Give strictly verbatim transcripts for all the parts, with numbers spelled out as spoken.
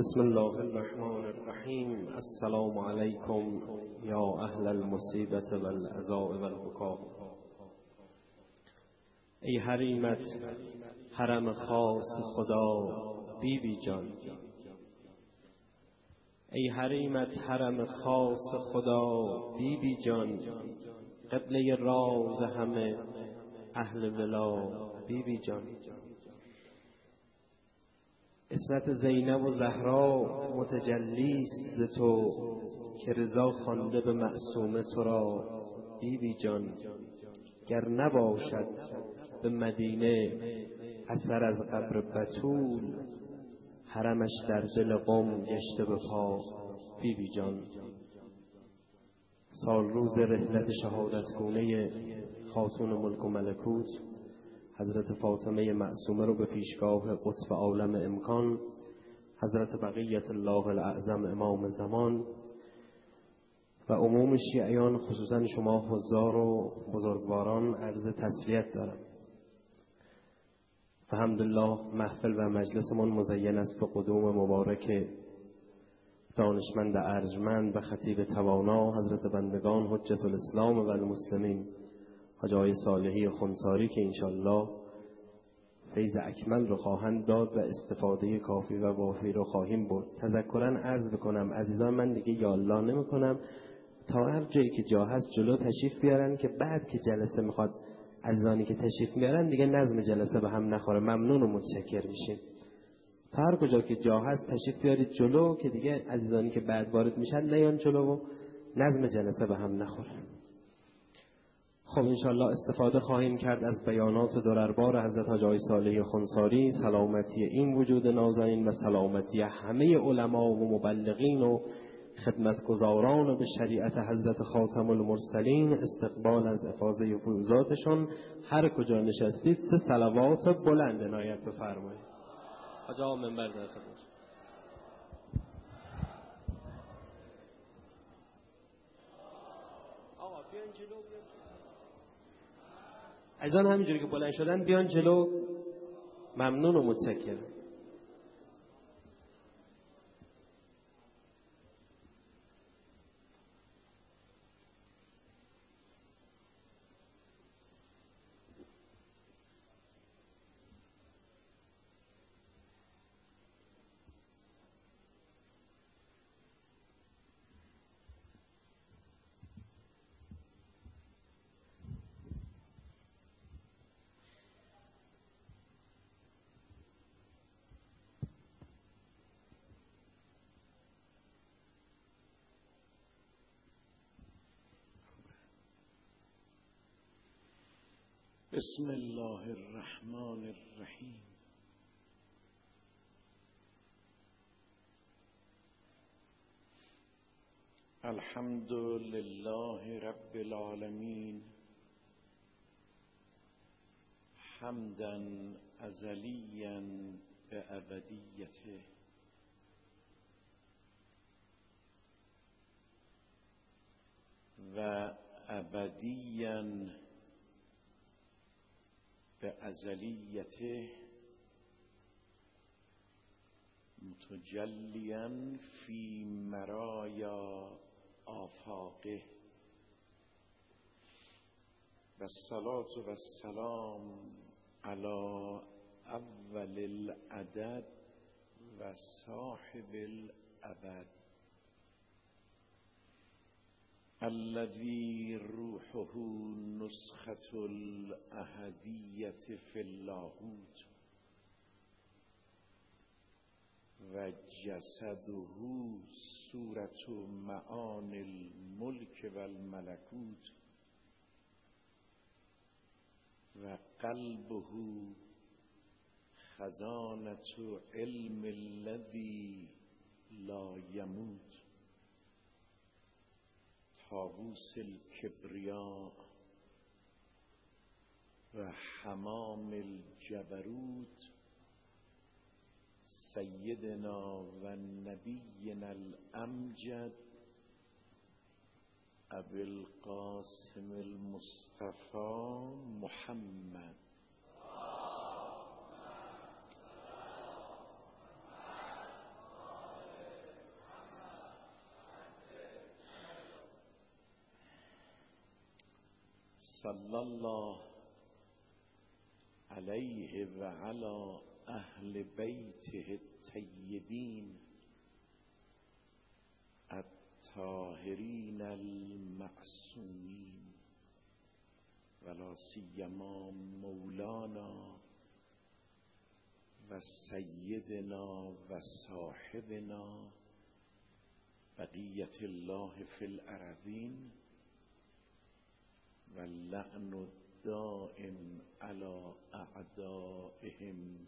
بسم الله الرحمن الرحیم. السلام علیکم یا اهل المصیبت والعزاء والبکاء. ای حریمت حرم خاص خدا بی بی جان، ای حریمت حرم خاص خدا بی بی جان، قبله راز همه اهل ولا بی بی جان. اسمت زینب و زهرا متجلیست ز تو، که رضا خوانده به معصومه تو را بی بی جان. گر نباشد به مدینه اثر از قبر بتول، حرمش در دل قم گشته به پا بی بی جان. سال روز رحلت شهادتگونه خاتون ملک و ملکوت حضرت فاطمه معصومه رو به پیشگاه قطب عالم امکان حضرت بقیت الله الاعظم امام زمان و عموم شیعیان، خصوصا شما حضار و بزرگواران، عرض تسلیت دارم. و الحمدلله محفل و مجلسمون مزین است به قدوم مبارک دانشمند ارجمند و خطیب توانا حضرت بندگان حجت الاسلام و المسلمین حاج آقای صالحی خنساری، که انشالله فیض اکمل رو خواهند داد و استفاده کافی و وافی رو خواهیم برد. تذکراً عرض بکنم عزیزان، من دیگه یالله نمی کنم، تا هر جایی که جا هست جلو تشریف بیارن که بعد که جلسه میخواد عزیزانی که تشریف میارن دیگه نظم جلسه به هم نخوره. ممنون و متشکر میشیم. تا هر کجا که جا هست تشریف بیارید جلو که دیگه عزیزانی که بعد وارد میشن نیان جلو و نظم جلسه به هم نخوره. خب انشالله استفاده خواهیم کرد از بیانات درربار حضرت حاج آقای صالح خنساری، سلامتی این وجود نازنین و سلامتی همه علما و مبلغین و خدمتگزاران به شریعت حضرت خاتم المرسلین، استقبال از افاضه فیوزاتشون. هر کجا نشستید سه صلوات بلند عنایت بفرمایید. حاج آقا منبر در خدمت. آقا بیان جلو، عزیزان همینجوری که بلند شدن بیان جلو. ممنون و متشکرم. بسم الله الرحمن الرحیم. الحمد لله رب العالمین، حمدا ازلیا به ابدیته، و ابدیا به ازلیته، متجلیا فی مرایا آفاقه. و الصلاة و السلام علی اول العدد و صاحب الابد، الذی روحه نسخة الاحدیة فی اللاهوت و جسده صورة معانی الملک و الملکوت و قلبه خزانة علم الذی لا یموت، طاووس الکبریاء و حمام الجبروت، سیدنا و نبینا الامجد ابی القاسم المصطفى محمد صلی الله علیه و علی اهل بیته الطیبین الطاهرین المعصومین ولا سیما مولانا و سیدنا و صاحبنا بقیت الله فی الارضین و لعن الدائم علی اعدائهم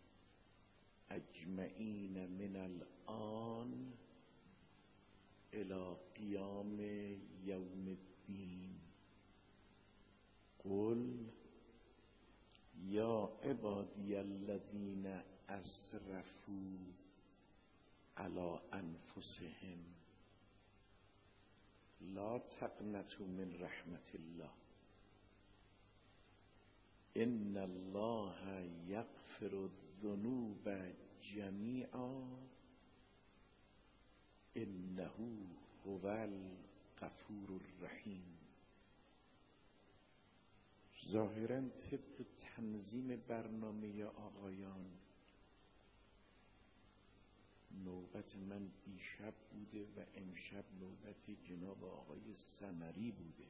اجمعین من الآن الى قیام یوم الدین. قل یا عبادی الذین اسرفوا علی انفسهم لا تقنطوا من رحمت الله ان الله یغفر الذنوب جمیعا انه هو الغفور الرحیم. ظاهراً طبق تنظیم برنامه آقایان نوبت من دیشب بوده و امشب نوبت جناب آقای سمری بوده.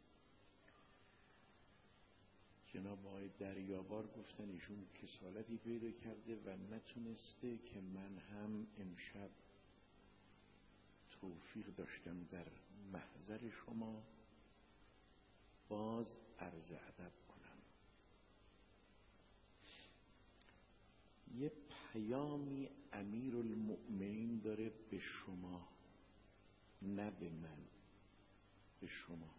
جناب آقای دریابار گفتن ایشون کسالتی پیدا کرده و نتونسته که من هم امشب توفیق داشتم در محضر شما باز عرض ادب کنم. یه پیامی امیر المؤمنین داره به شما، نه به من، به شما.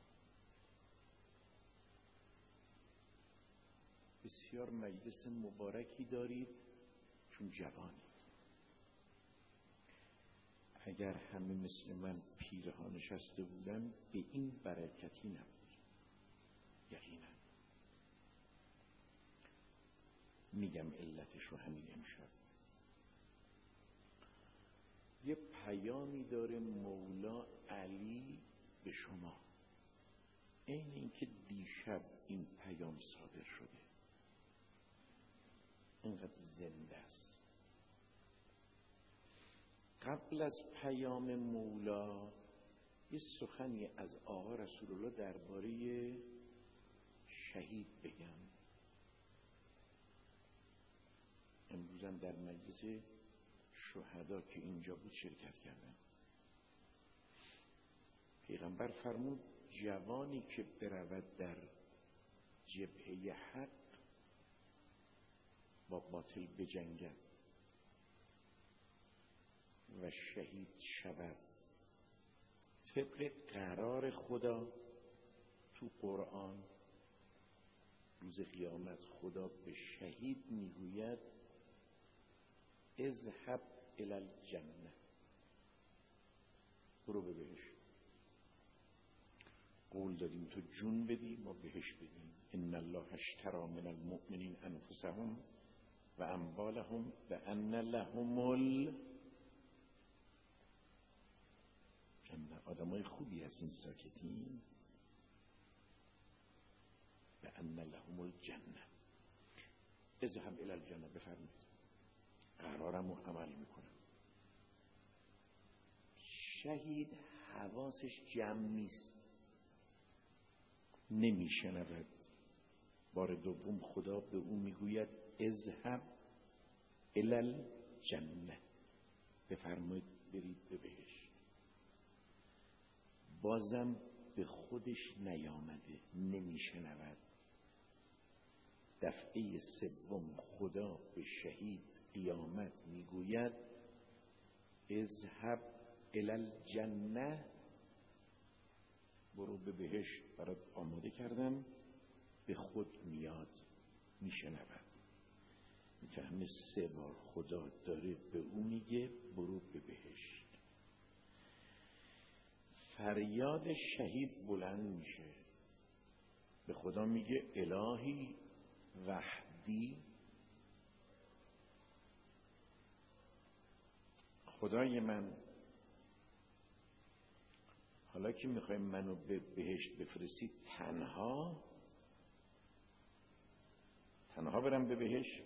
بسیار مجلس مبارکی دارید چون جوانید. اگر همه مثل من پیرها نشسته بودن به این برکتی نبود. یقینا میگم علتش رو همین امشب. یه پیامی داره مولا علی به شما، این اینکه دیشب این پیام صادر شده اینقدر زنده است. قبل از پیام مولا یه سخنی از آقا رسول الله درباره شهید بگم. امروزم در مجلس شهدا که اینجا بود شرکت کردم. پیغمبر فرمود جوانی که برود در جبهه حق با باطل بجنگد و شهید شود طبق قرار خدا تو قرآن روز قیامت خدا به شهید میگوید اذهب الی الجنه، برو به بهشت. قول دادیم تو جون بدی ما بهش بدیم. ان الله اشتری من المؤمنین انفسهم و اموالهم بان لهم الجنه. آدمای خوبی هستین ساکتین. بان لهم الجنه اذهب الی الجنه، بفرمید قرارم رو عمل میکنم. شهید حواسش جمع نیست، نمیشنود. بار دوم خدا به او میگوید اذهب الی الجنه، بفرمایید برید به بهشت. بازم به خودش نیامده، نمیشنود. دفعه سوم خدا به شهید قیامت میگوید اذهب الی الجنه، برو به بهشت برات آماده کردم. به خود میاد، میشنود، میفهمه سه بار خدا داره به اون میگه برو به بهشت. فریاد شهید بلند میشه، به خدا میگه الهی وحدی، خدای من حالا که میخوای منو به بهشت بفرستی تنها تنها برم به بهشت؟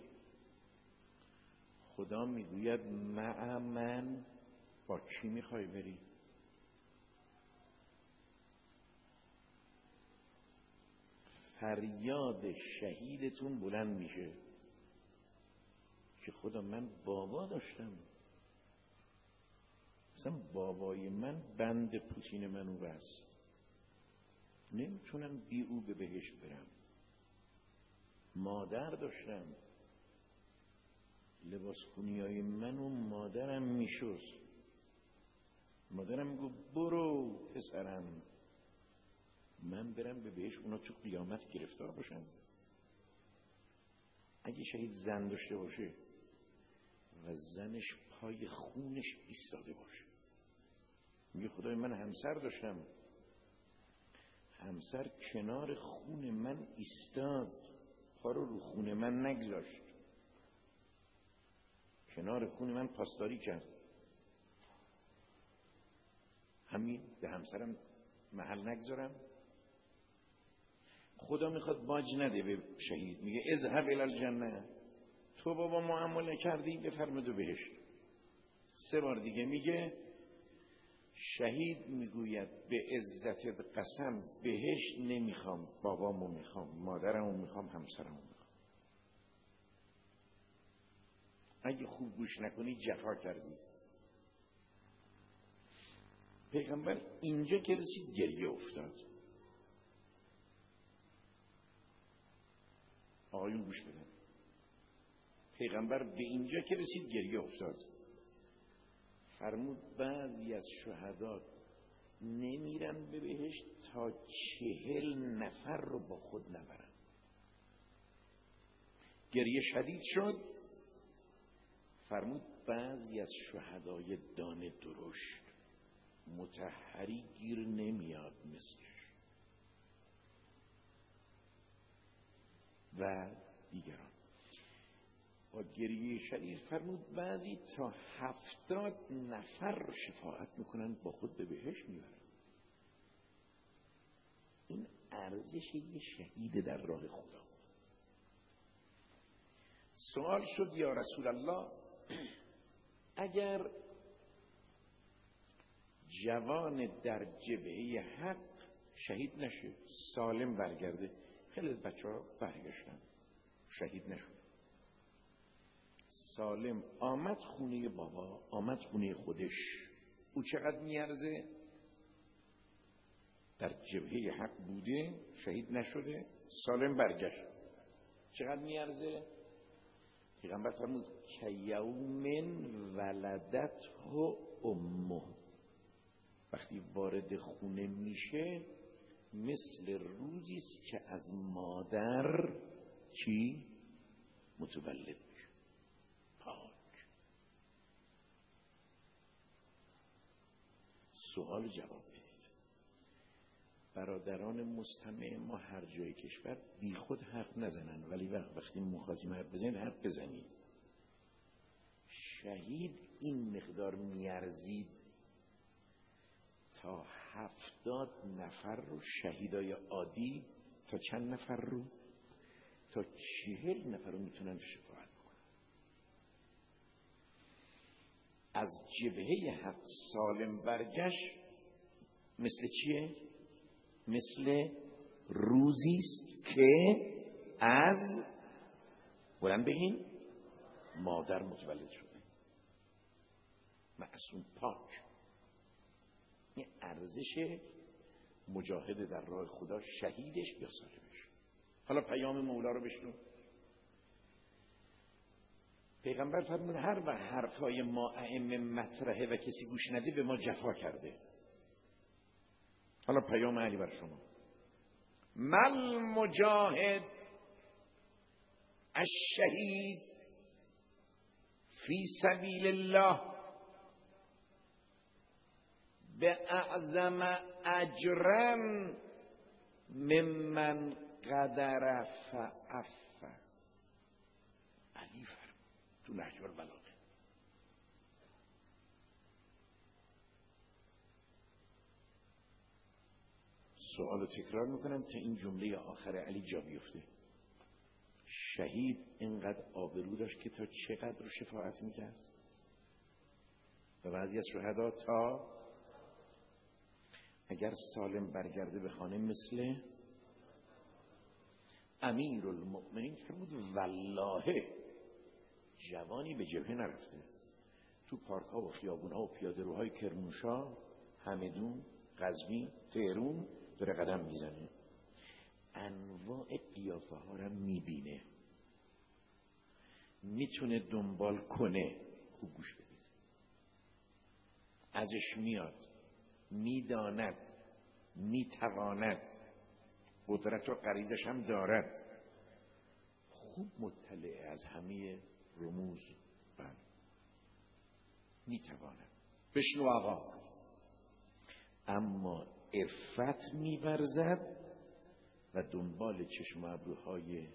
خدا میگوید مع من با کی میخوای بری؟ فریاد شهیدتون بلند میشه که خدا من بابا داشتم، مثلا بابای من بند پوتین منو بست، نمیتونم بی او به بهشت برم. مادر داشتم، لباس خونیای منو مادرم میشست، مادرم میگو برو پسرم، من برم به بهشت، اونا تو قیامت گرفتار باشن. اگه شهید زن داشته باشه و زنش پای خونش ایستاده باشه، میگه خدای من همسر داشتم، همسر کنار خون من ایستاد، پا رو رو خون من نگذاشت، کنار خون من پاسداری کرد، همین به همسرم محل نگذارم؟ خدا میخواد باج نده به شهید، میگه اذهب الی الجنه، تو بابا معامله کردی بفرمایید بهشت. سه بار دیگه میگه شهید میگوید به عزت قسم بهشت نمیخوام، بابامو میخوام، مادرمو میخوام، همسرمو میخوام. اگه خوب گوش نکنی جفا کردی. پیغمبر اینجا که رسید گریه افتاد. آقایون گوش بدن، پیغمبر به اینجا که رسید گریه افتاد. فرمود بعضی از شهدا نمیرن به بهشت تا چهل نفر رو با خود نبرن. گریه شدید شد. فرمود بعضی از شهدای دانه درشت مطهری گیر نمیاد مثلش و دیگران. با گریه شدید فرمود بعضی تا هفتاد نفر رو شفاعت میکنن با خود به بهشت میبرن. این ارزش یه شهید در راه خدا. سوال شد یا رسول الله اگر جوان در جبهه حق شهید نشه سالم برگرده، خیلی از بچه ها برگشتن شهید نشد، سالم آمد خونه بابا، آمد خونه خودش، او چقدر میارزه؟ در جبهه حق بوده شهید نشده سالم برگشت، چقدر میارزه؟ پیغمبر فرمود که یوم ولدته امه، وقتی وارد خونه میشه مثل روزی است که از مادر چی متولد میشه، پاک. سوال جواب بدید. برادران مستمع ما هر جای کشور بی خود حرف نزنن، ولی وقتی مخاطب حرف بزنید حرف بزنید. شهید این مقدار میارزید تا هفتاد نفر رو، شهیدای عادی تا چند نفر رو؟ تا چهل نفر رو میتونن شفاعت کنن. از جبهه حق سالم برگشت مثل چیه؟ مثل روزیست که از بلند بگین مادر متولد شده، معصوم پاک. این ارزش مجاهد در راه خدا، شهیدش یا سالمش. حالا پیام مولا رو بشنو. پیغمبر فرمود هر وقت حرفهای ما ائمه مطرحه و کسی گوش نده به ما جفا کرده. حالا پیام علی بر شما. مل مجاهد الشهید فی سبیل الله به اعظم اجرا ممن قدر فعف. علی فرمود تو نهج البلاغه. سوال رو تکرار میکنم تا این جمله آخر علی جا بیفته. شهید اینقدر آبرو داشت که تا چقدر رو شفاعت میکرد و بعضی از شهدا تا اگر سالم برگرده به خانه مثل امیرالمؤمنین فرمود والله جوانی به جبهه نرفته، تو پارک ها و خیابون ها و پیاده روهای کرمانشاه، همدون، قزوین، تهران داره قدم میزنه، انواع قیافه ها رو میبینه، میتونه دنبال کنه. خوب گوش بدید، ازش میاد، میداند، میتواند، قدرت و غریزش هم دارد، خوب مطلع از همه رموز، بله میتواند. بشنو آقا، اما عفت میورزد و دنبال چشم و ابروهای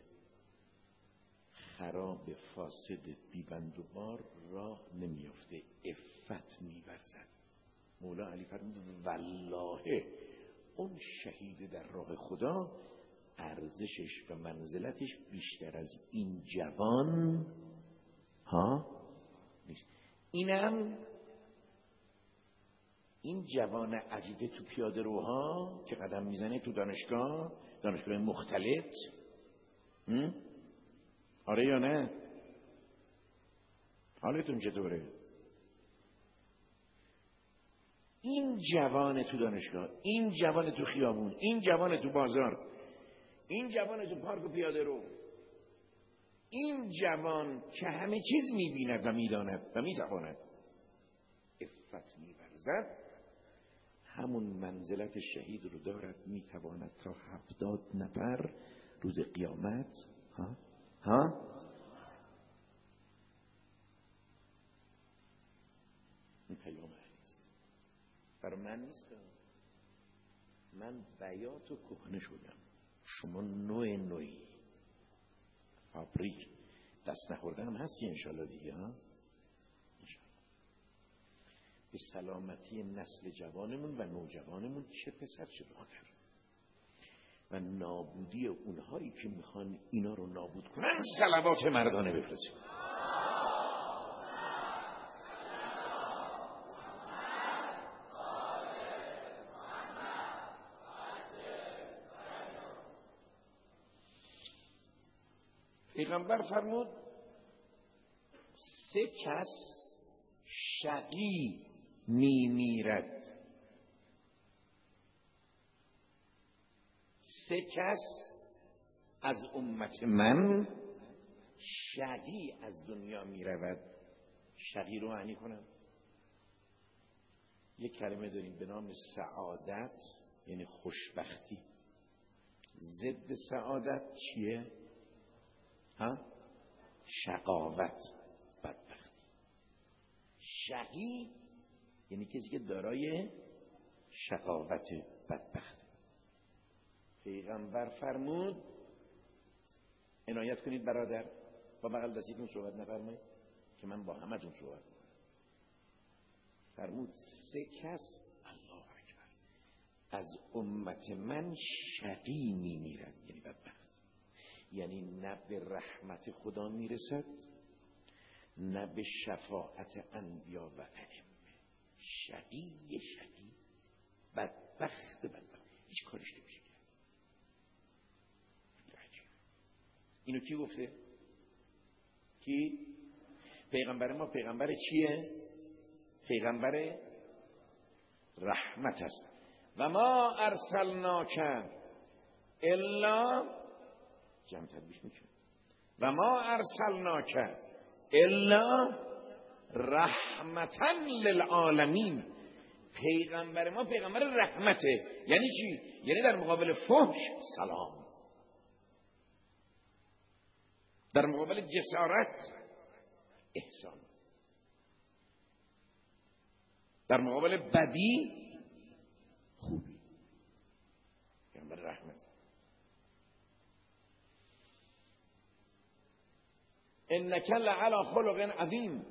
خراب فاسد بیبند و بار راه نمیافته، عفت میورزد. مولا علی فرمود والله اون شهید در راه خدا ارزشش و منزلتش بیشتر از این جوان ها نیست. اینم این جوان عجیبه تو پیاده روها که قدم میزنه تو دانشگاه، دانشگاه مختلط، آره یا نه؟ حالتون چطوره؟ این جوان تو دانشگاه، این جوان تو خیابون، این جوان تو بازار، این جوان تو پارک و پیاده رو، این جوان که همه چیز میبیند و میداند و میتواند، عفت میورزد، همون منزلت شهید رو دارد، میتواند تا هفتاد نفر روز قیامت ها ها این پیام نیست، برای من نیست، من بیات و کهنه شدم، شما نوع نوعی فابریک دست نخورده هم هستی انشالله دیگه ها. به سلامتی نسل جوانمون و نوجوانمون، چه پسر چه دختر، و نابودی اونهایی که میخوان اینا رو نابود کنن، صلوات مردانه بفرستیم. پیغمبر فرمود سه کس شقی می میرد، سه کس از امت من شقی از دنیا می رود. شقی رو معنی کنم، یک کلمه داریم به نام سعادت، یعنی خوشبختی. ضد سعادت چیه؟ ها؟ شقاوت، بدبختی. شقی یعنی کسی که دارای شقاوت، بدبخت. پیغمبر فرمود، عنایت کنید برادر، با بغل دستیتون صحبت نفرمایید که من با همتون صحبت کنم. فرمود سه کس، الله اکبر، از امت من شقی می میرد، یعنی بدبخت، یعنی نه به رحمت خدا میرسد، نه به شفاعت انبیا و ائمه. شقی شقی، بدبخت بدبخت، هیچ کارش نمیشه کرد. اینو کی گفته؟ کی؟ پیغمبر ما. پیغمبر چیه؟ پیغمبر رحمت است. و ما ارسلناک الا، جمع تدبیش میکنه، و ما ارسلناک الا رحمتا للعالمین. پیغمبر ما پیغمبر رحمته. یعنی چی؟ یعنی در مقابل فحش سلام، در مقابل جسارت احسان، در مقابل بدی خوبی. پیغمبر رحمت. انک لعلی خلق عظیم.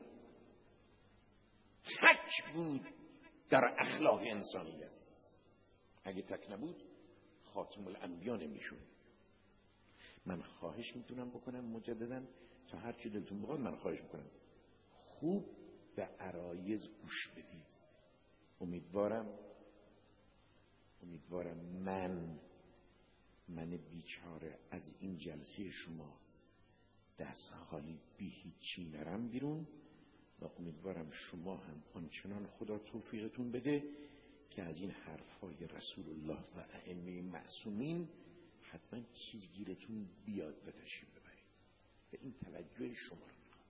تک بود در اخلاق انسانیت. اگه تک نبود خاتم الانبیا نمیشون. من خواهش میتونم بکنم مجددا تا هر چی دلتون بخواد من خواهش میکنم خوب به عرایض گوش بدید. امیدوارم امیدوارم من من بیچاره از این جلسه شما دست خالی بی هیچی نرم بیرون و امیدوارم شما هم آنچنان خدا توفیقتون بده که از این حرفای رسول الله و ائمه معصومین حتما چیز گیرتون بیاد و تشریف ببرید و این توجه شما رو میخوام.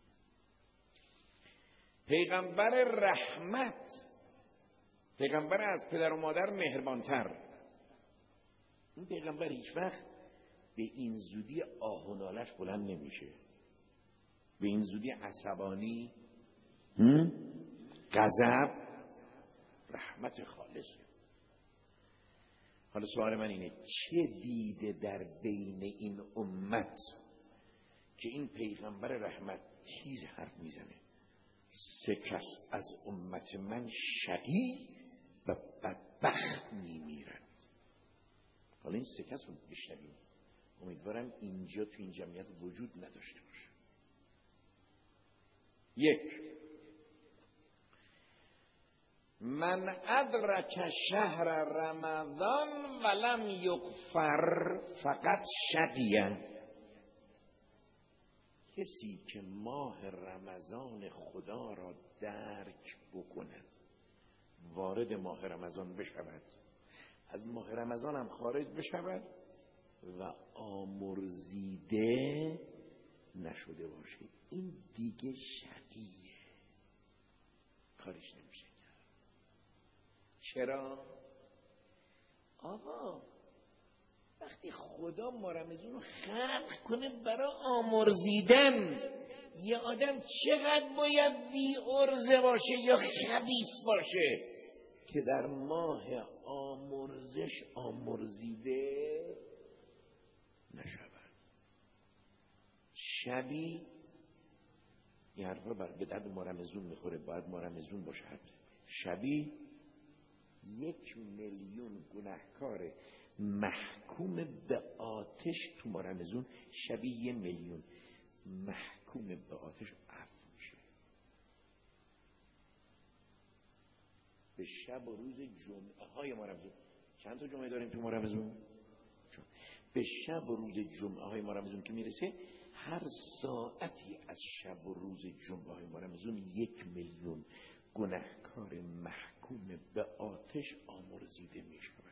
پیغمبر رحمت، پیغمبر از پدر و مادر مهربانتر، این پیغمبر هیچ وقت به این زودی آه و نالش بلند نمیشه، به این زودی عصبانی، غضب، رحمت خالصه. حالا سوال من اینه چه دیده در بین این امت که این پیغمبر رحمت تیز حرف میزنه سه کس از امت من شقی و بدبخت میمیرند. حالا این سه کس رو بشنویم، امیدوارم اینجا تو این جمعیت وجود نداشته باشه. یک، من ادرک شهر رمضان ولم یغفر فقط شقیه. کسی که ماه رمضان خدا را درک بکند، وارد ماه رمضان بشود، از ماه رمضان هم خارج بشود و آمرزیده نشده باشه، این دیگه شقیه، کارش نمیشه کرد. چرا؟ آقا وقتی خدا ما رمضان رو خلق کنه برای آمرزیدن، یه آدم چقدر باید بی ارزه باشه یا خبیث باشه که در ماه آمرزش آمرزیده نشود. شبی این حرفا بر به درد ما رمضان میخوره، باید ما رمضان باشد. شبی یک میلیون گناهکار محکوم به آتش تو ما رمضان، شبی یه میلیون محکوم به آتش عفو میشه. به شب و روز جمعه های ما رمضان، چند تا جمعه داریم تو ما رمضان؟ به شب و روز جمعه های ما رمضان که میرسه، هر ساعتی از شب و روز جمعه های ما رمضان یک میلیون گناهکار محکوم به آتش آمرزیده می شود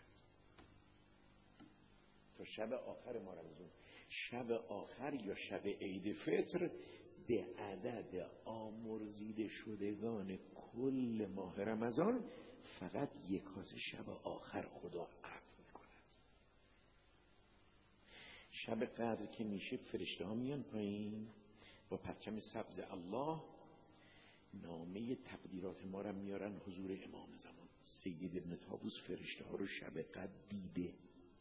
تا شب آخر ما رمضان. شب آخر یا شب عید فطر به عدد آمرزیده شدگان کل ماه رمضان فقط یک کاسه شب آخر خدا عفو می کند. شب قدر که میشه فرشته ها میان پایین با پرچم سبز الله، نامه تقدیرات ما را میارن حضور امام زمان. سید ابن طاووس فرشته ها رو شب قدر دیده.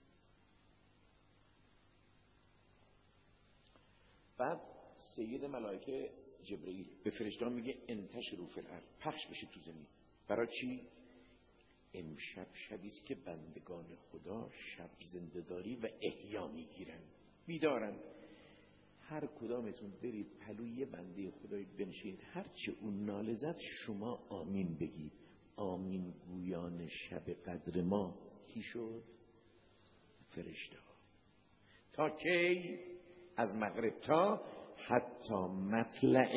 بعد سید ملائکه جبرئیل به فرشته ها میگه انتشروا فی الارض، پخش بشه تو زمین. برای چی؟ امشب شبیست که بندگان خدا شب زنده‌داری و احیا میگیرن، بیدارن. هر کدامتون برید پلوی بنده خدای بنشینید، هرچه اون ناله زد شما آمین بگید. آمین گویان شب قدر ما کی شد؟ فرشته ها. تا کی؟ از مغرب تا حتی مطلع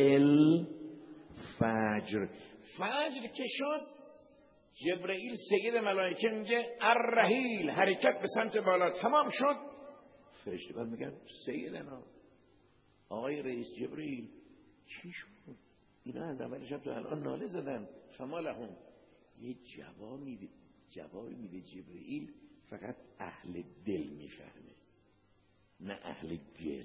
الفجر. فجر که شد جبرئیل سید ملائکه میگه الرحیل، حرکت به سمت بالا. تمام شد، فرشته ها میگن سیدنا آقای رئیس جبرئیل چی شد؟ اینا از اول شب تا الان ناله زدن، فما لهم. یه جواب میده، جوابی میده جبرئیل فقط اهل دل میفهمه، نه اهل گل.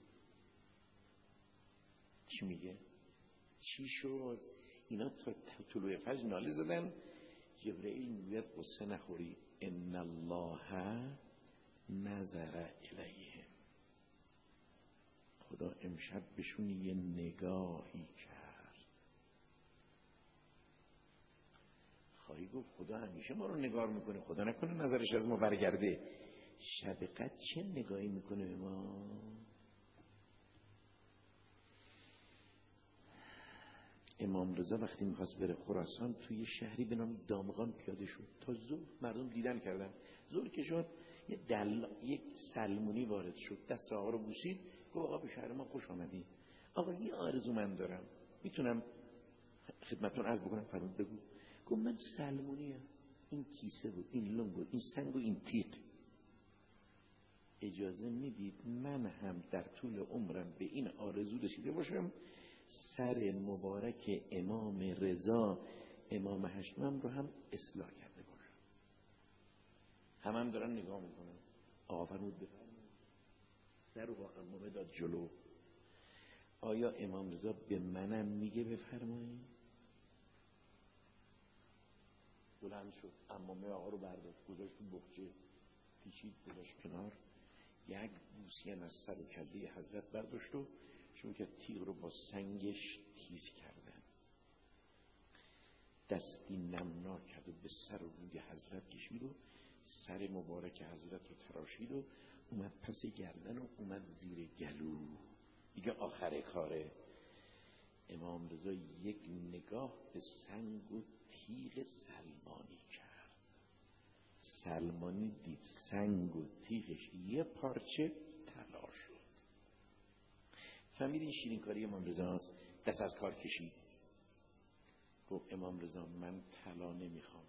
چی میگه؟ چی شد؟ اینا تا طلوع فجر ناله زدن. جبرئیل میگوید قصه نخوری، ان الله نظر الیهم، خدا امشب بهشون یه نگاهی کرد. خواهی گفت خدا همیشه ما رو نگاه میکنه، خدا نکنه نظرش از ما برگرده. شب قدر چه نگاهی میکنه به ما؟ امام رضا وقتی میخواست بره خراسان توی شهری به نام دامغان پیاده شد. تا ظهر مردم دیدن کردن. ظهر که شد یه دل... یک سلمونی وارد شد، دست آقا رو بوسید، گفت آقا به شهر ما خوش آمدی. آقا یه آرزو من دارم، میتونم خدمتتون عرض بکنم؟ فرمود بگو. گفت من سلمونیم، این کیسه بود، این لنگ بود، این سنگ و این تیغ، اجازه میدید من هم در طول عمرم به این آرزو رسیده باشم سر مبارک امام رضا امام هشتمم رو هم اصلاح کرده باشم؟ هم هم دارن نگاه میکنن. آقا فرمود بفرمایید. سر رو با عمامه داد جلو. آیا امام رضا به منم میگه بفرمایید؟ بلند شد، عمامه آقا رو برداشت، گذاشت تو بخچه، پیچید گذاشت کنار، یک بوسی از سر و کله حضرت برداشت و چون که تیغ رو با سنگش تیز کردن، دستی نمنا کرد و به سر و روی حضرت کشید و سر مبارک حضرت رو تراشید و اومد پس گردن و اومد زیر گلو. دیگه آخر کاره. امام رضا یک نگاه به سنگ و تیغ سلمانی کرد. سلمانی دید سنگ و تیغش یه پارچه طلا شد. فهمید این شیرین کاری امام رضا است. دست از کار کشید، گفت امام رضا من طلا نمیخوام.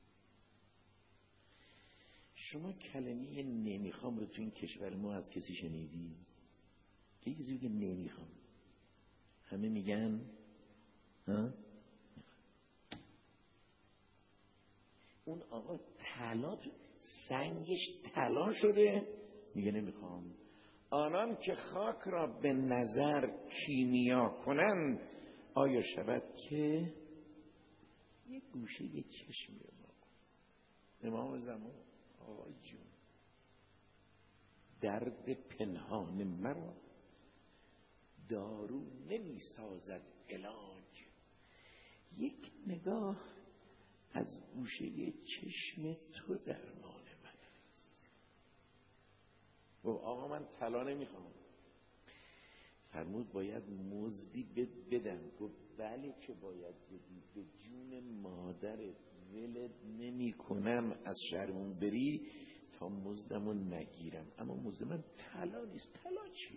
شما کلمه نمیخوام رو تو این کشور ما از کسی شنیدی؟ یکی کسی بگه نمیخوام، همه میگن ها؟ اون آقا طلا سنگش طلا شده میگه نمیخوام. آنان که خاک را به نظر کیمیا کنند آیا شود که یک گوشه یک چشم بیاد؟ امام زمان آقای جون درد پنهان مرا دارو نمی سازد علاج. یک نگاه از گوشه چشم تو درمان من است. و آقا من طلا نمیخوام. فرمود باید مزدی بدم. گفت بله که باید بدی، به جون مادرت ولد نمی کنم از شهرمون بری تا مزدمو نگیرم، اما مزد من طلا نیست. طلا چیه؟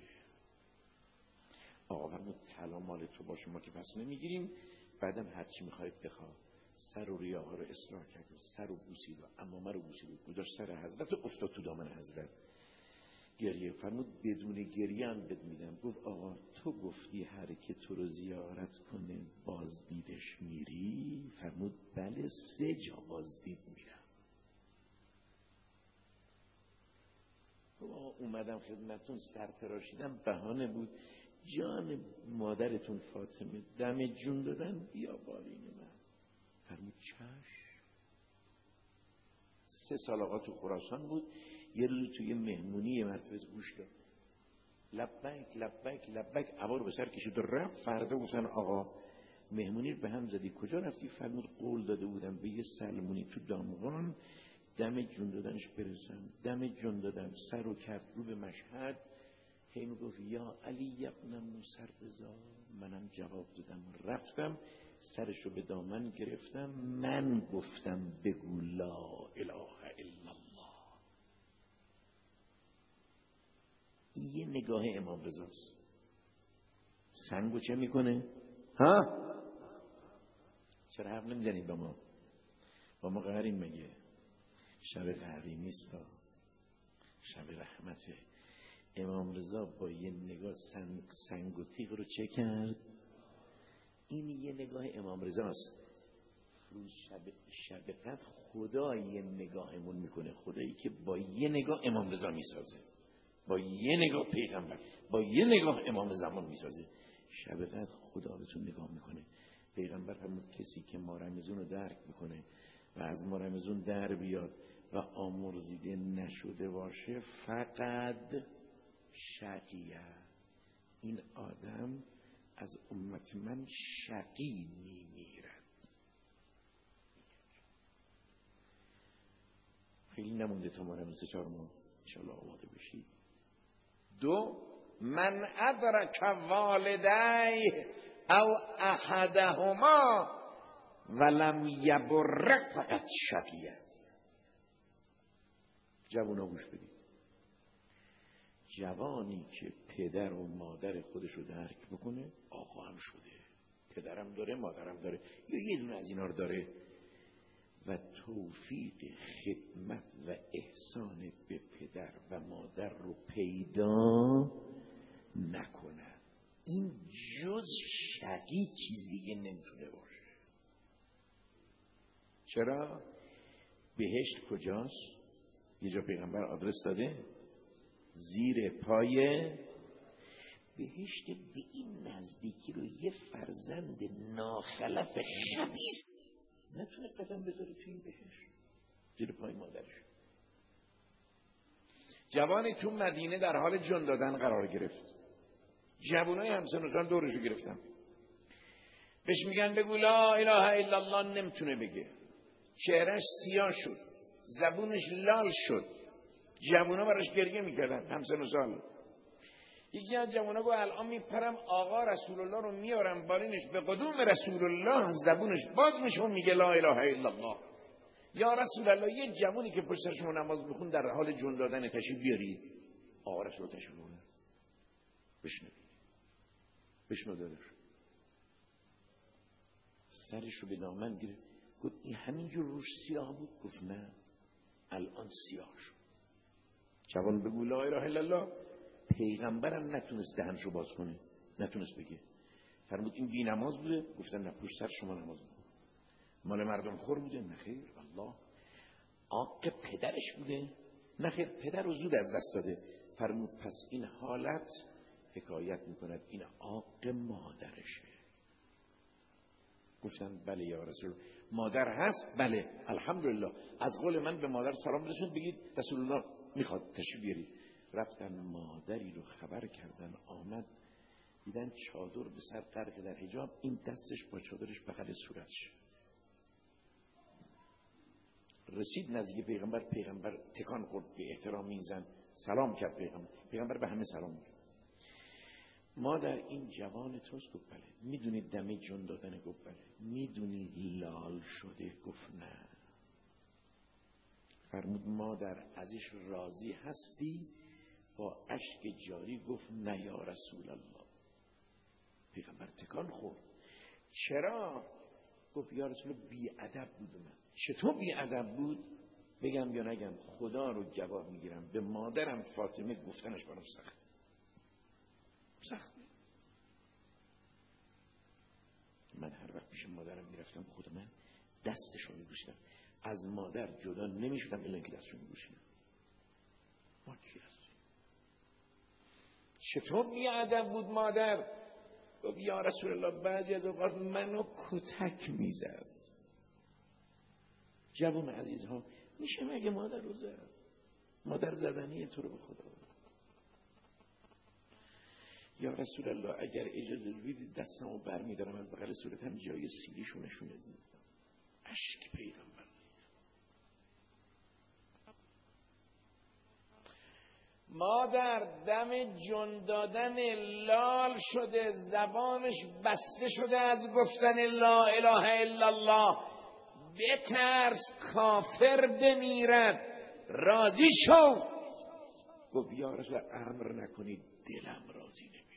آقا فرمود طلا مال تو باشه ما که پس نمیگیریم، بعدم هرچی میخواید بخوا. سر و ریاها رو اصلاح کرد، سر و بوسید و عمامه رو بوسید و گذاشت سر حضرت و افتاد تو دامن حضرت گریه. فرمود بدون گریه هم بد میدم. گفت آقا تو گفتی هر که تو رو زیارت کنه بازدیدش میری؟ فرمود بله سه جا بازدید میرم. آقا اومدم خدمتون سر تراشیدم بهانه بود. جان مادرتون فاطمه دم جون دادن بیا بالین من. فرمود چشم. سه سال آقا تو خراسان بود. یه روز توی مهمونی یه مرتبه گوش داد لبک لبک لبک، عبا رو به سر کشید و رفت. فردا گفتن آقا مهمونی به هم زدی کجا رفتی؟ فرمود قول داده بودم به یه سلمونی تو دامغان دم جون دادنش برسم. دم جون دادن سر رو کرد رو به مشهد، هی میگفت یا علی ابن موسی رضا. منم جواب دادم رفتم سرشو به دامن گرفتم. من گفتم بگو لا اله الا الله. یه نگاه امام رضاست. سنگو چه میکنه؟ ها؟ چرا حرف نمیزنید با ما؟ با ما قهرین مگه؟ شب قهری نیست ها، شب رحمته. امام رضا با یه نگاه سنگ, سنگ و تیغ رو چه کرد؟ این یه نگاه امام رضاست. روز شب شب قدر خدا یه نگاهمون میکنه، خدایی که با یه نگاه امام رضا میسازه، با یه نگاه پیغمبر، با یه نگاه امام زمان میسازه. شب قدر خدا بهتون نگاه میکنه. پیغمبر فرمود کسی که ما رمضان رو درک میکنه و از ما رمضان در بیاد و آمرزیده نشده باشه فقط شقیه. این آدم از امت من شقی میمیرد. خیلی نمونده تا ما رمضان سه چهار ماه. انشاءالله آماده بشید. دو، من ادرک والدی او احدهما ولم یبر فقط شقیه. جوانا گوش بدید، جوانی که پدر و مادر خودش رو درک بکنه آقا هم شده، پدرم داره مادرم داره یا یه دونه از اینا رو داره و توفیق خدمت و احسان به پدر و مادر رو پیدا نکنه، این جز شقی چیز دیگه نمیتونه باشه. چرا؟ بهشت کجاست؟ یه جا پیغمبر آدرس داده، زیر پای بهشت. به این نزدیکی رو یه فرزند ناخلف خبیث نتونه قدم بذاره توی این بهشت، زیر پای مادرش. جوانی تو مدینه در حال جون دادن قرار گرفت، جوانای همسن و سال دورشو گرفتن، بهش میگن بگو لا اله الا الله، نمیتونه بگه، چهرش سیاه شد، زبونش لال شد، جوونا براش گریه میکردن همسن و سال. یکی از جوونا گفت الان میپرم آقا رسول الله رو میارم بالینش به قدوم رسول الله، زبونش باز میشه میگه لا اله الا الله. یا رسول الله یه جوونی که پشت سر شما نماز بخون در حال جون دادن تشریف بیارید. آقا رسول الله تشریف بیاره، بشنو بشنو دادش، سرش رو به دامن گرفت، گفت این همینجور روش سیاه بود؟ گفت نه الان سیاه شد. جوان بگو لا اله الا الله، پیغمبرم نتونست دهنشو باز کنه، نتونست بگه. فرمود این بی نماز بوده؟ گفتن نه پشت سر شما نماز بوده. مال مردم خور بوده؟ نه خیر. الله عاق پدرش بوده؟ نه خیر، پدر رو زود از دست داده. فرمود پس این حالت حکایت میکند این عاق مادرشه. گفتن بله یا رسول الله. مادر هست؟ بله الحمدلله، از قول من به مادر سلام برسونید، بگید رسول الله میخواد تشریف بیارید. رفتن مادری رو خبر کردن، آمد دیدن چادر به سر غرق در حجاب، این دستش با چادرش بغل صورتش. رسید نزدیک پیغمبر، پیغمبر تکان خورد، به احترام این زن سلام کرد. پیغمبر پیغمبر به همه سلام کرد. مادر این جوان توست؟ گفت بله. میدونی دم جون دادن؟ گفت بله. میدونی لال شده؟ گفت نه. فرمود مادر ازش راضی هستی؟ با اشک جاری گفت نه یا رسول الله. پیغمبر تکان خورد. چرا؟ گفت یا رسول الله بی ادب بود. من چطور بی ادب بود؟ بگم یا نگم؟ خدا رو جواب میگیرم، به مادرم فاطمه گفتنش برام سخت سخت. من هر وقت پیش مادرم میرفتم خود من دستشو میبوسیدم، از مادر جدا نمیشدم الا اینکه دستشو میبوسیدم. ما کی هستیم؟ چطور بی ادب بود مادر؟ گفت یا رسول الله بعضی از اوقات منو کتک میزد. جوان عزیزها، میشه مگه مادر رو زد؟ مادر زدنیه تو رو به خدا. یا رسول الله اگر اجازه بدید دستمو بر میدارم از بغل صورتم جای سیلیشو نشونه میدم. اشک پیغمبر. مادر دم جون دادن لال شده، زبانش بسته شده از گفتن لا اله الا الله. بترس کافر بمیرد، راضی شو. گفت یا رسول الله امر نکنید، دلم راضی نمیشه.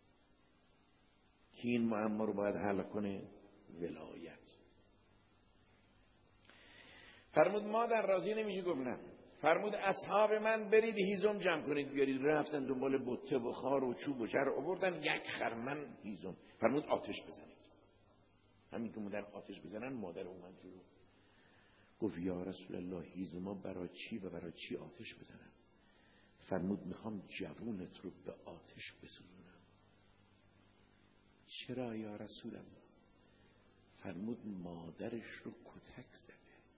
کی این معما رو باید حل کنه؟ ولایت. فرمود مادر راضی نمیشه؟ گفت نه. فرمود اصحاب من برید هیزم جمع کنید بیارید. رفتن دنبال بته و خار و چوب و چر آوردن، یک خرمن هیزم. فرمود آتش بزنید. همین که مادر آتش بزنن، مادر اومد رو گفت یا رسول الله هیزما برای چی و برای چی آتش بزنن؟ فرمود میخوام جوونت رو به آتش بسوزونم. چرا یا رسول الله؟ فرمود مادرش رو کتک زده،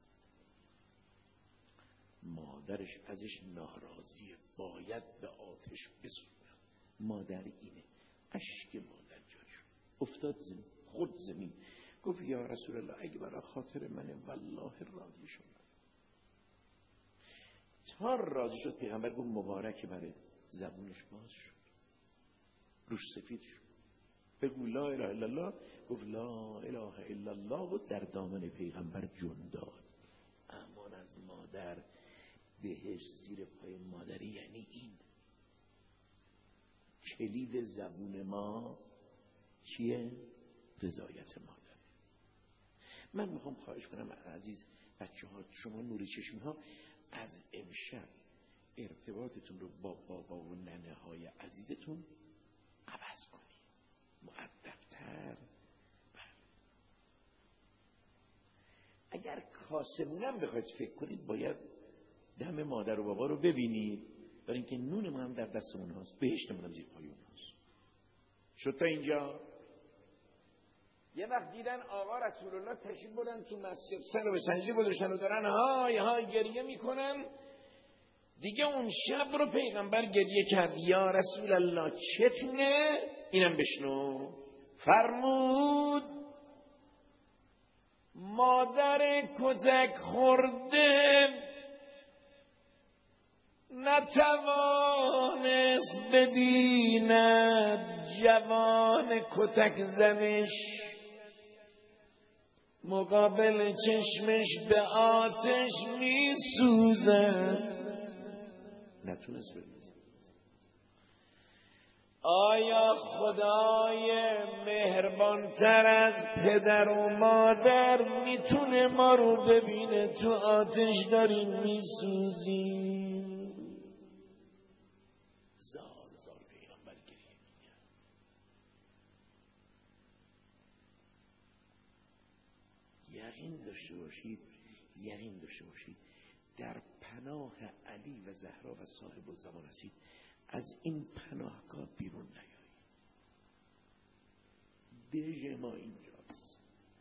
مادرش ازش ناراضیه، باید به آتش بسوزونم. مادر اینه. اشک مادر جاری شد، افتاد زمین، خود زمین. گفت یا رسول الله اگه برای خاطر منه والله راضی شدم. تا راضی شد پیغمبر گفت مبارک بره، زبونش باز شد، روش سفید شد. بگو لا اله الا الله، گفت لا اله الا الله و در دامن پیغمبر جون داد. امان از مادر، بهشت زیر پای مادری. یعنی این کلید زبون ما چیه؟ رضایت مادر. من میخوام خواهش کنم عزیز بچه ها، شما نور چشمی ها، از امشب ارتباطتون رو با بابا و ننه های عزیزتون عوض کنید، مؤدب‌تر. اگر کاسبونم بخواید فکر کنید، باید دم مادر و بابا رو ببینید، برای اینکه نون ما هم در دست اونهاست، بهشتمون هم زیر پای اونهاست. شد تا اینجا؟ یه وقت دیدن آقا رسول الله تشریف بردن تو مسجد، سر به سجده گذاشتن و دارن های های گریه میکنن. دیگه اون شب رو پیغمبر گریه کرد، یا رسول الله چتونه؟ اینم بشنو. فرمود مادر کتک خورده نتوانست ببیند جوان کتک زنش، مقابل چشمش به آتش می سوزد. نتونست ببیند. آیا خدای مهربانتر از پدر و مادر میتونه ما رو ببینه تو آتش داریم میسوزیم؟ زار زار پیغمبر گریه میکنه. یقین داشته باشید، یقین داشته باشید در پناه علی و زهرا و صاحب الزمان هستید، از این پناهگاه بیرون نیایید. دژ ما اینجاست.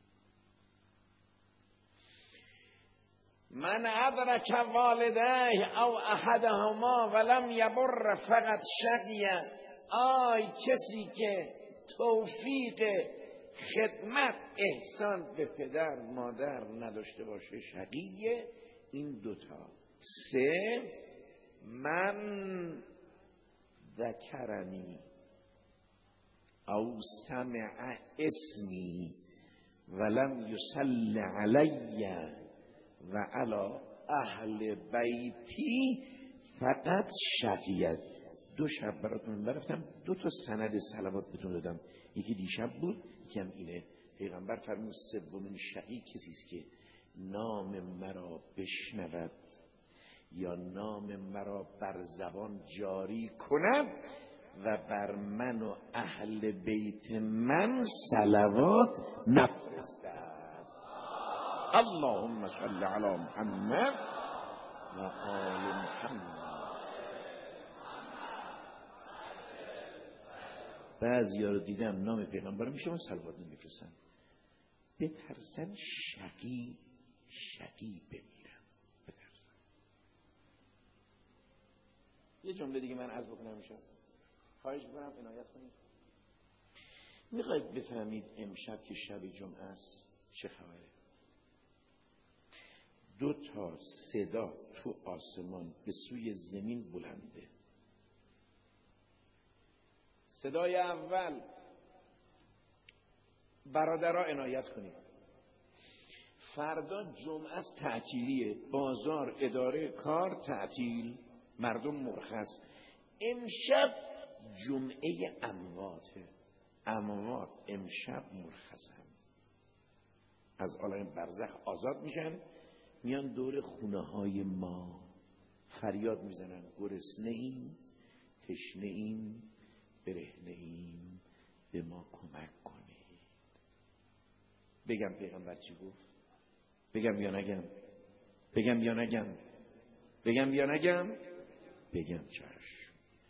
من ادرک والدیه او احدهما ولم یبر فقط شقیه. آی کسی که توفیق خدمت احسان به پدر مادر نداشته باشه شقیه. این دوتا. سه، من ذکرنی او سمع اسمی ولم یصلی علی و علی اهل بیتی فقط شقیت. دو شب براتون برفتم، دو تا سند صلوات بهتون دادم، یکی دیشب بود، یکی هم اینه. پیغمبر فرمود سومین شقی کسی است که نام مرا بشنود یا نام مرا بر زبان جاری کند و بر من و اهل بیت من صلوات نفرستد. اللهم صل علی محمد و آل محمد. بعضی ها رو دیدم نام پیغمبر میشه و صلوات نمیفرستن. بترسن شقی شقی بمیرن، بترسن. یه جمله دیگه من عرض بکنم میشه، خواهش میکنم عنایت کنید. میخواید بفهمید امشب که شب جمعه است چه خبره؟ دو تا صدا تو آسمان به سوی زمین بلنده. صدای اول، برادرها عنایت کنید، فردا جمعه است، تعطیلیه، بازار، اداره کار تعطیل، مردم مرخص. امشب جمعه امواته. اموات امشب مرخصن، از عالم برزخ آزاد میشن، میان دور خونه های ما فریاد میزنن گرسنه ایم، تشنه ایم، برهنه ایم، به ما کمک کنید. بگم پیغمبر چی گفت؟ بگم یا نگم؟ بگم یا نگم؟ بگم یا نگم؟ بگم چشم.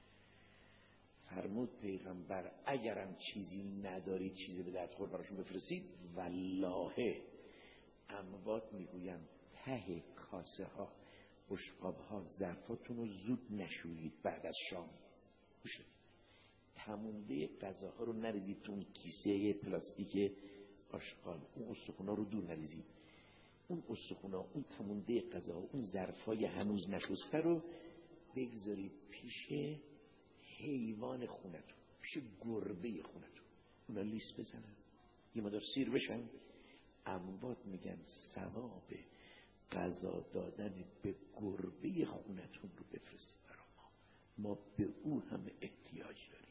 فرمود پیغمبر اگرم چیزی ندارید، چیزی به درد خور براشون بفرستید. والله اموات میگویم ته کاسه ها، بشقاب ها، ظرفاتون رو زود نشویید بعد از شام. خوشه تمونده غذاها رو نریزید تو اون کیسه پلاستیک آشغال، اون استخونا رو دور نریزید. اون استخونا، اون تمونده غذا، اون ظرفای هنوز نشسته رو بگذارید پیش حیوان خونتون، پیش گربه خونتون، اونا لیست بزنن یه مقدار سیر بشن. اموات میگن ثواب غذا دادن به گربه خونتون رو بفرستید برای ما، ما به او هم احتیاج داریم.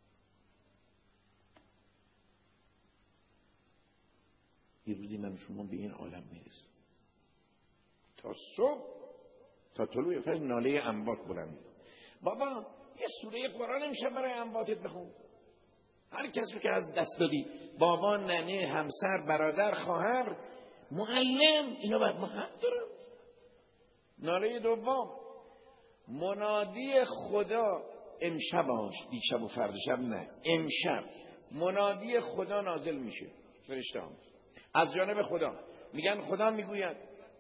یه روزی من شما به این عالم میرسیم، تا صبح تا طلوع فجر ناله اموات بلند. بابا یه سوره قرآن امشب برای امواتت بخون. هر کسی که از دست دادی، بابا، ننه، همسر، برادر، خواهر، معلم، اینا باید ما حق دارم. ناله دوم، منادی خدا امشب باش، دیشب و فردا شب نه، امشب منادی خدا نازل میشه، فرشته ها از جانب خدا میگن، خدا میگوید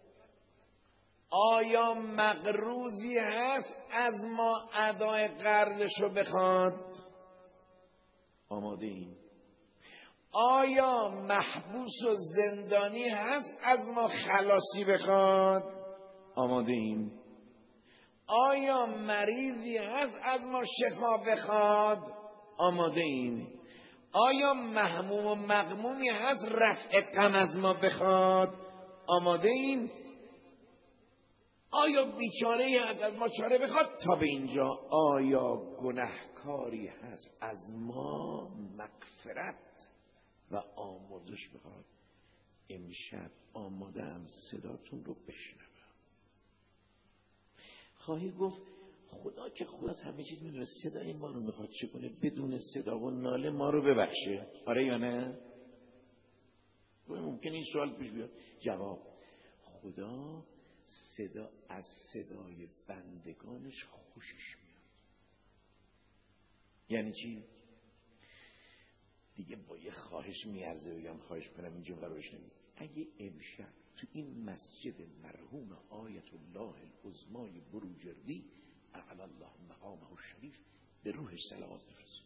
آیا مقروضی هست از ما ادای قرضشو بخواد؟ آماده ایم. آیا محبوس و زندانی هست از ما خلاصی بخواد؟ آماده ایم. آیا مریضی هست از ما شفا بخواد؟ آماده ایم. آیا محموم و مغمومی هست رفع غم از ما بخواد؟ آماده ایم. آیا بیچاره‌ای هست از ما چاره بخواد؟ تا به اینجا. آیا گناهکاری هست از ما مغفرت و آمرزش بخواد؟ امشب آماده‌ام صداتون رو بشنوم. خواهی گفت خدا که خود از همه چیز میدونه، صدای ما رو میخواد چه کنه؟ بدون صدا و ناله ما رو ببخشه. آره یا نه؟ ممکن این سوال پیش بیاد. جواب: خدا صدا از صدای بندگانش خوشش میاد. یعنی چی؟ دیگه با یه خواهش میارزه بگم، خواهش کنم این جمله رو بشنوید. اگه امشب تو این مسجد مرحوم آیت الله العظمای بروجردی اعلی الله مقامه الشریف به روحش صلوات بفرستید.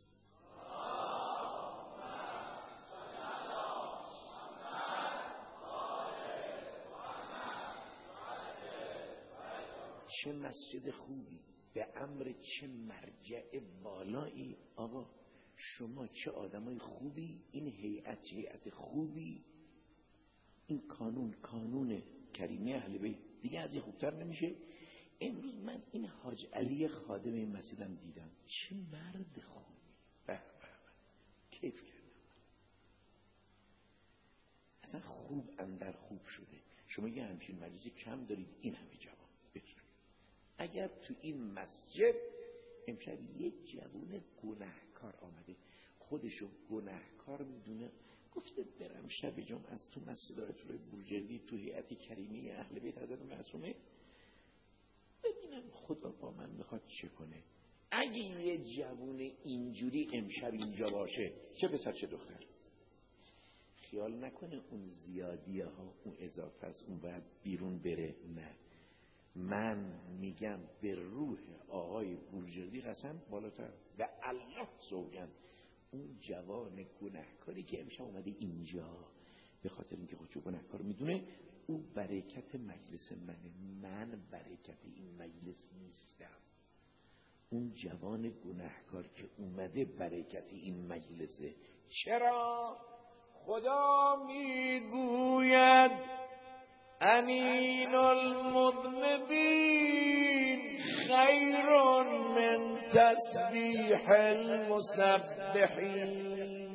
چه مسجد خوبی، به امر چه مرجع بالایی. آقا شما چه آدمای خوبی، این هیئت چه هیئت خوبی، این کانون کانون کریمی اهل بیت دیگه از این خوبتر نمیشه. امروز من این حاج علی خادم این مسجدم دیدم، چه مرد خوبی، به به به، کیف کردم. اصلا خوب اندر خوب شده. شما یه همچین مجلسی کم دارید، این همه جواب بتونید. اگر تو این مسجد امشب یه جوون گناهکار آمده، خودشو گناهکار میدونه، گفته برم شب جمعه از تو مسجد آیت الله بروجردی تو هیئت کریمی اهل بیت حضرت معصومه ببینم خدا با من میخواد چه کنه. اگه یه جوون اینجوری امشب اینجا باشه، چه پسر چه دختر، خیال نکنه اون زیادیه ها، اون اضافه است، اون باید بیرون بره. نه، من میگم به روح آقای بروجردی قسم بالاتر، به الله سوگند، اون جوان گناهکاری که امشب اومده اینجا به خاطر اینکه خودشو گناهکار میدونه، او برکت مجلس منه، من برکت این مجلس نیستم. اون جوان گناهکار که اومده برکت این مجلسه. چرا؟ خدا میگوید انین المذنبین خیر من تسبیح المسبحین.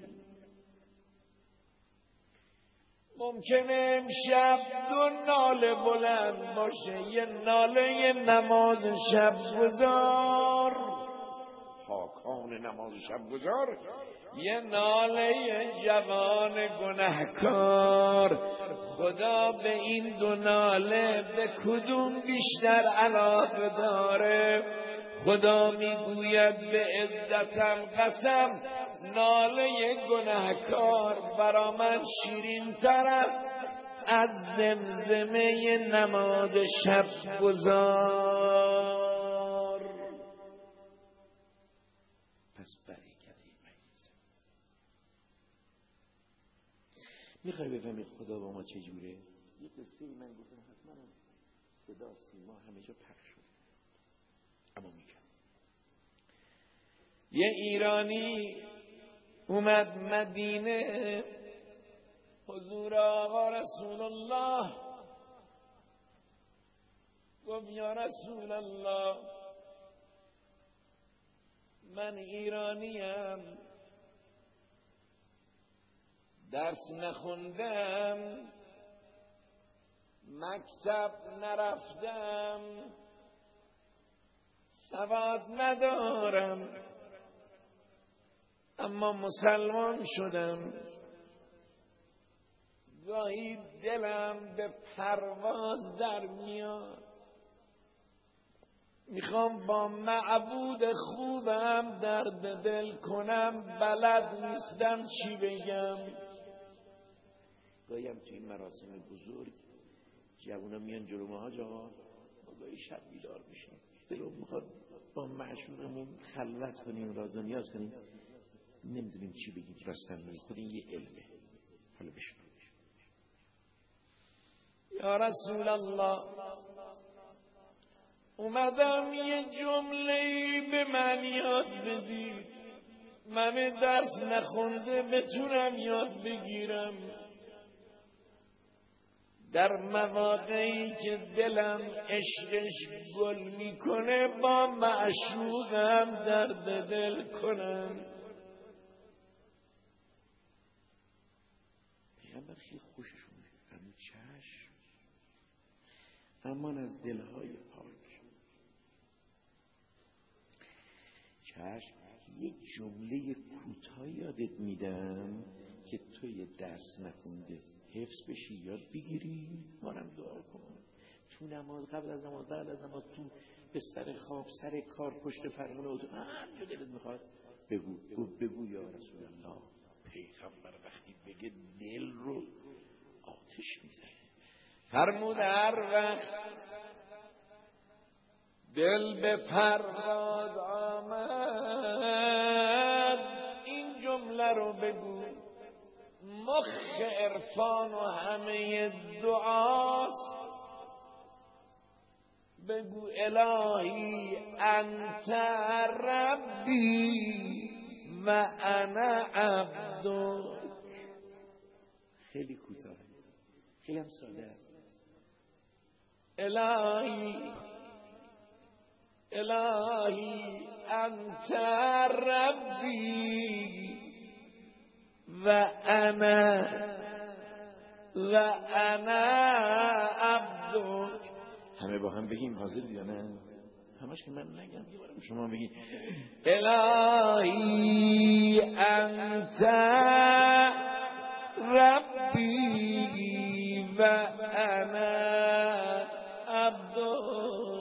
ممکنه امشب دو ناله بلند باشه، یه ناله نماز شب گذار، پاکان نماز شب گذار، یه ناله جوان گناهکار. خدا به این دو ناله به کدوم بیشتر علاقه داره؟ خدا میگوید به عزتم قسم، ناله گناهکار برا من شیرین تر است از زمزمه نماز شب گذار. پس برکت مجلس. میخوای بفهمی خدا با ما چجوره؟ یه قصه ای من گفتم حتما از صدا سیما همه جا پخش شد، اما میگم یه ایرانی اومد مدینه، حضور آقا رسول الله گفت یا رسول الله من ایرانیم، درس نخوندم، مکتب نرفتم، سواد ندارم، اما مسلمان شدم. گاهی دلم به پرواز در میاد، میخوام با معبود خوبم درد دل کنم، بلد نیستم چی بگم. گاهی هم توی این مراسم بزرگ جوونا میان جلو ما، حاج آقا ما گاهی شب بیدار میشیم، دلم میخواد با معشوقمون خلوت کنیم، راز و نیاز کنیم، نمیدونیم چی بگیم، راستن نیست، این یه علمه. حالا بشنو. یا رسول الله اومدم یه جمله‌ای به من یاد بدید، من درس نخونده بتونم یاد بگیرم. در مواقعی که دلم عشقش گل میکنه با معشوقم درد دل کنم. پیغمبر خیلی خوششون اما چشم امان از دلهای پاک. چشم یه جمله کوتاه یادت میدم که توی درس نخونده حفظ بشی، یاد بگیری، مارم دعا کن تو نماز، قبل از نماز، بعد از نماز، تو بستر خواب، سر کار، پشت فرمون اتو، همجا دلت میخواد بگو. بگو بگو یا رسول الله. پیغمبر وقتی بگه دل رو آتش میزنه. فرمود هر وقت دل به پرواز آمد این جمله رو بگو، مخ عرفان و همه دعاست. بگو الهی انت ربی و انا عبدک. خیلی کوتاه، خیلی هم ساده است. الهی الهی انت ربی و انا و انا عبدک. همه با هم بگیم حاضر یا نه؟ همش که من نگم، یه بارم شما بگید الهی انت ربی و انا عبدک.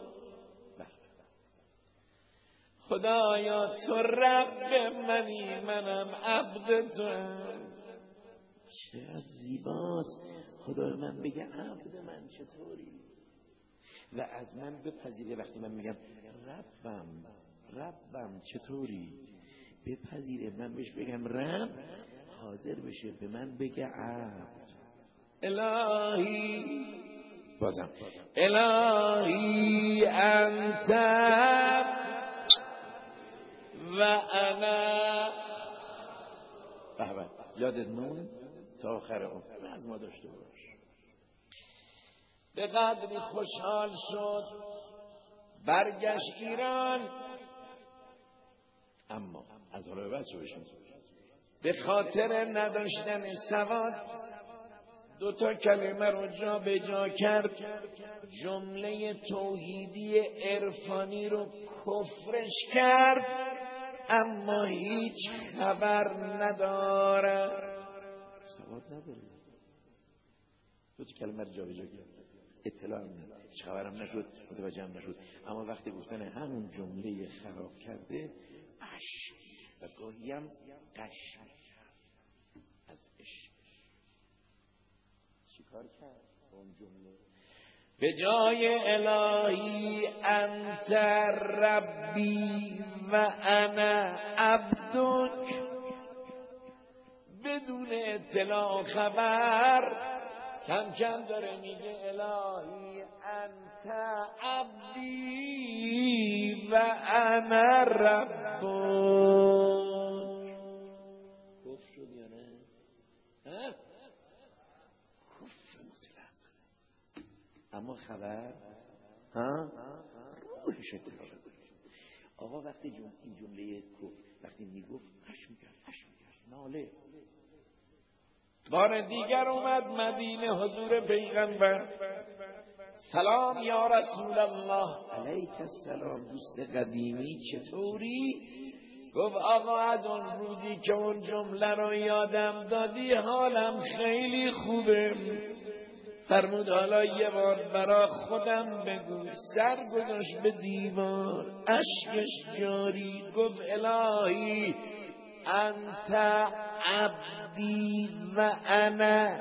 خدایا تو رب منی، منم عبد توام. چقدر زیباست خدا من بگه عبد من چطوری و از من بپذیره. وقتی من میگم ربم ربم چطوری، بپذیره من بهش بگم رب، حاضر بشه به من بگه عبد. الهی بازم الهی انت و انا. بابا یادت مون تا آخر اون از ما داشته باش. به قدری خوشحال شد برگشت ایران، اما از حالا به بعد شوشم به خاطر نداشتن سواد دو تا کلمه رو جا به جا کرد. جمله توحیدی عرفانی رو کفرش کرد، اما هیچ خبر نداره، سواد نداره. دو تا کلمه رو جا به جا کرد، اطلاع نداره، هیچ خبرم نشد، متوجه هم نشد. اما وقتی گفتن همون جمله خراب کرده، عشق و گاهی هم قشنگ از عشق چیکار کرد اون جمله؟ به جای الهی انت ربی و انا عبدک، بدون اطلاع خبر کم کم داره میگه الهی انت عبدی و انا ربک. کفر شد یا نه؟ ها؟ کفر مطلق. اما خبر ها روحش اطلاع کنید. آقا وقتی جم... این جمله کفر وقتی میگفت خشم کرد خشم کرد ناله. بار دیگر اومد مدینه حضور پیغمبر. سلام یا رسول الله. علیک السلام دوست قدیمی چطوری؟ گفت آقا از اون روزی که اون جمله رو یادم دادی حالم خیلی خوبه. فرمود حالا یه بار برا خودم بگو. سر گذاشت به دیوار اشکش جاری. گفت الهی انت عبدی و انا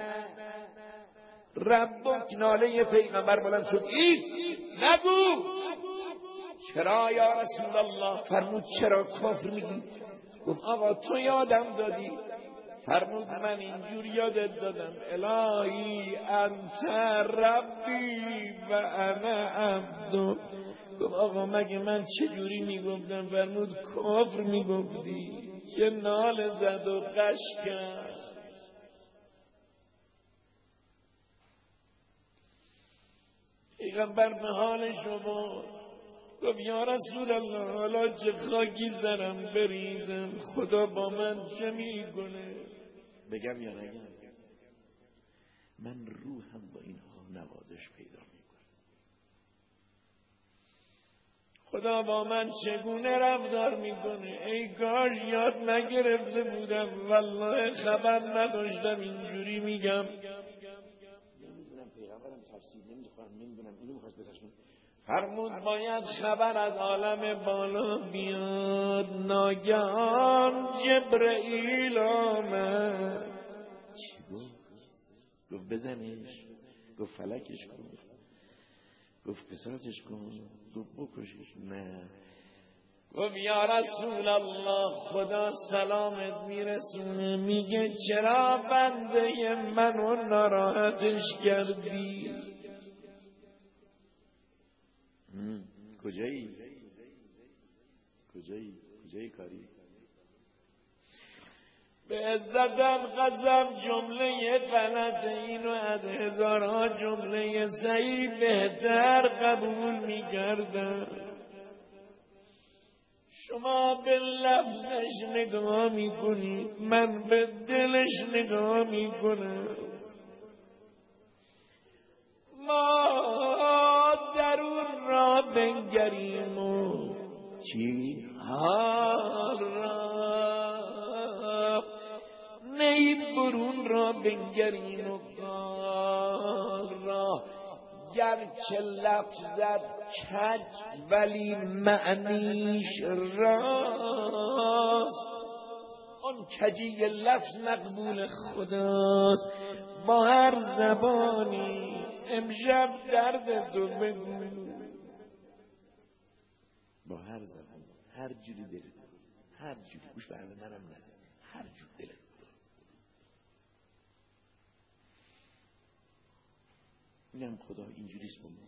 ربک. ناله پیغمبر بلند شد ایست نگو. چرا یا رسول الله؟ فرمود چرا کفر میگی؟ گفت آقا تو یادم دادی. فرمود من اینجور یادت دادم الهی انت ربی و انا عبدک. گفت آقا مگه من چجوری میگفتم؟ فرمود کفر میگفتی. یه نال زد و قش کرد. پیغمبر به حالشو بود. گفت یا رسول الله حالا چه خاکی سرم بریزم خدا با من چه میکنه؟ بگم یا نگم؟ من روحم با اینها نوازش پیدا میکنه. خدا با من چگونه رفتار میکنه؟ ای کاش یاد نگرفته بودم. والله خبر نداشتم اینجوری میگم. نمیدونم پیغمبرم تفسیر نمیخوام نمیدونم اینو میخواست بتشون. فرمود باید خبر از عالم بالا بیاد. ناگهان جبرئیل آمد. چی گفت؟ گفت بزنش. گفت فلکش کن. گفت قصاصش کن. گفت بکشش. نه. گفت یا رسول الله خدا سلامت میرسونه. میگه چرا بنده منو ناراحتش کردی؟ کجایی؟ کجایی؟ کجایی کاری؟ به عزتم قسم جمله غلط اینو از هزارها جمله صحیح بهتر قبول می‌کردم. شما به لفظش نگاه می‌کنید، من به دلش نگاه می‌کنم. ما در اون را بنگریم و چی؟ حال را نید برون را بنگریم و قال را. گرچه لفظت کج ولی معنیش راست. اون کجی لفظ مقبول خداست. با هر زبانی امشب درد تو بگو. با هر زبان هر جوری دلت هر جوری گوش به حرف منم نده هر جور دلت. میگم خدا اینجوریست با ما.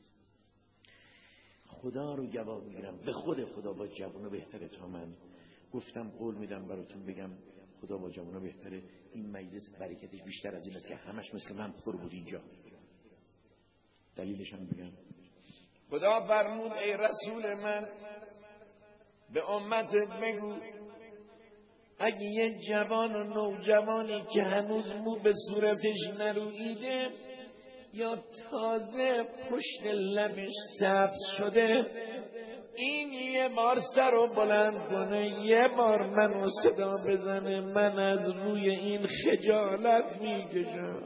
خدا رو گواه میگیرم به خود خدا با جوونا بهتره تا من. گفتم قول میدم براتون بگم خدا با جوونا بهتره. این مجلس برکتش بیشتر از این است که همش مثل من پر بود اینجا. دلیلش هم بگم. خدا فرمود ای رسول من به امتت بگو اگه یه جوان و نوجوانی که هنوز مو به صورتش نرویده یا تازه پشت لبش سبز شده این یه بار سر رو بلند کنه یه بار منو صدا بزنه من از روی این خجالت میکشم.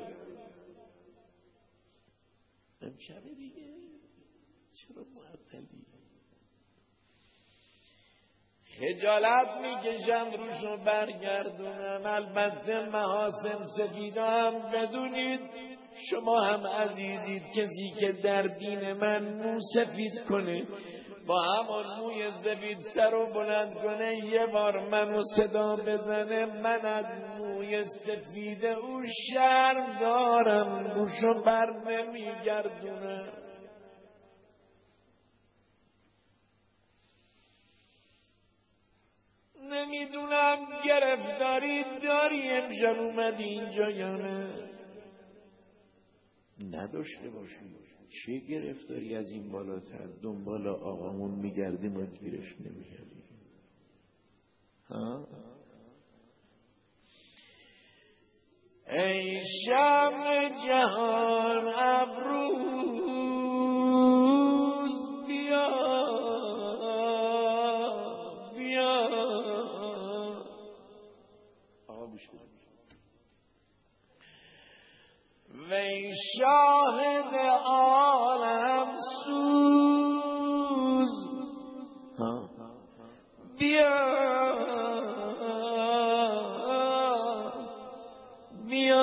امشب دیگه چرا معطلی؟ خجالت میکشم روشو برگردونم. البته محاسن سفیدا هم بدونید شما هم عزیزید. کسی که در دین من مو سفید کنه با همون موی زبید سر و بلند کنه، یه بار منو صدا بزنه، من از موی سفید او شرم دارم، گوشو بر نمیگردونه. نمیدونم گرفتاری داری امشب اومدی اینجا یا نه؟ نداشته باشی. چه گرفتاری از این بالاتر دنبال آقامون میگردیم و گیرش نمیگردیم؟ ها؟ ای شمع جهان افروز بیا بیا. آقا گوش کن. وی شاهد عالم سوز بیا بیا.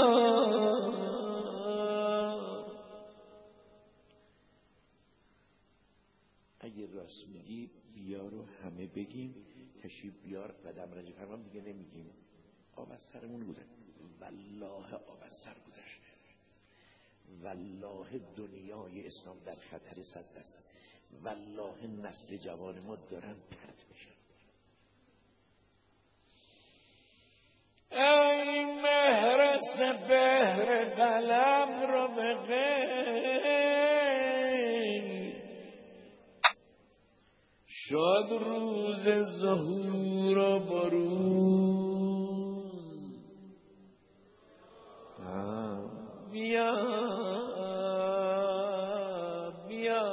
اگه راست میگی بیا رو همه بگیم، تشریف بیار، قدم رنج فرمان دیگه نمیگیم. آب از سرمون بوده، والله آب از سر گذشته، والله دنیای اسلام در خطر صد است، والله نسل جوان ما دارن پرت میشن. ای مهر سپهر قلم رو به غیر، شد روز ظهور و بروز بیا بیا.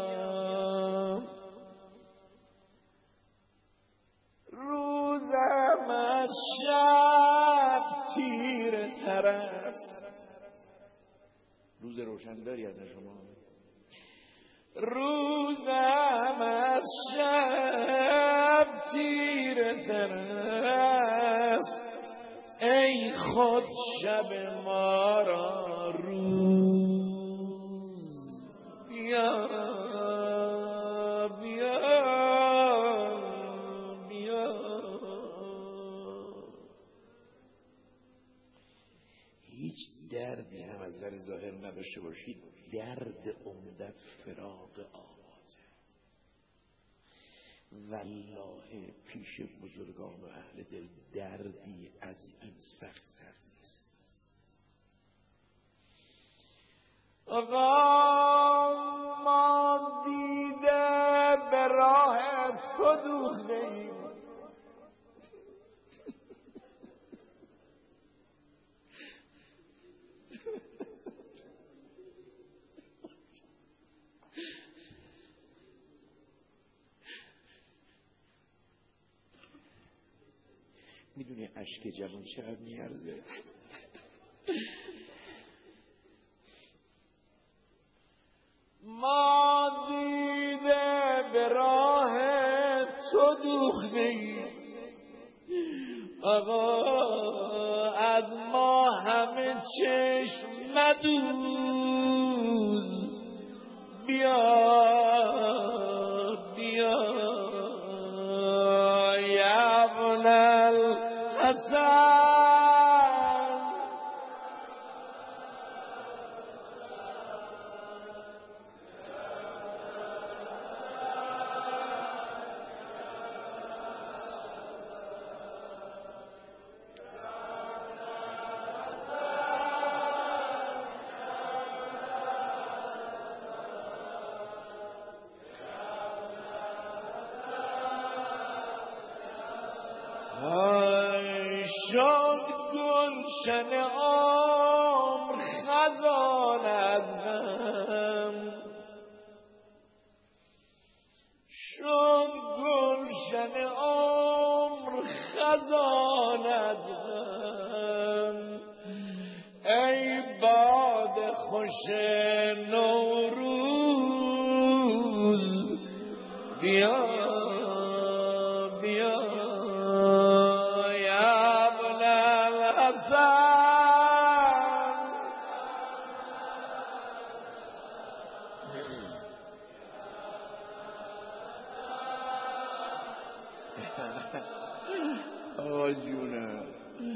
روزم از شب تیره تر است. روز روشنداری از شما. روزم از شب تیره تر است، ای خود شب ما را روز بیا بیا بیا. هیچ دردی هم از نظر ظاهر نداشته باشید، درد عمدت فراق آوازه. والله پیش بزرگان و اهل دل دردی از این سخت نیست. آقا ما دیده به راه تو دوخته ایم، میدونی اشک جوان چقدر میارزه؟ ما دیده به راه تو دوخته، آقا از ما همه چشم مدوز بیا بیا. یا ابن الحسن شد گلشن عمر خزان از غم، شد گلشن عمر خزان از غم، ای باد خوش نوروز بیا آقا جونم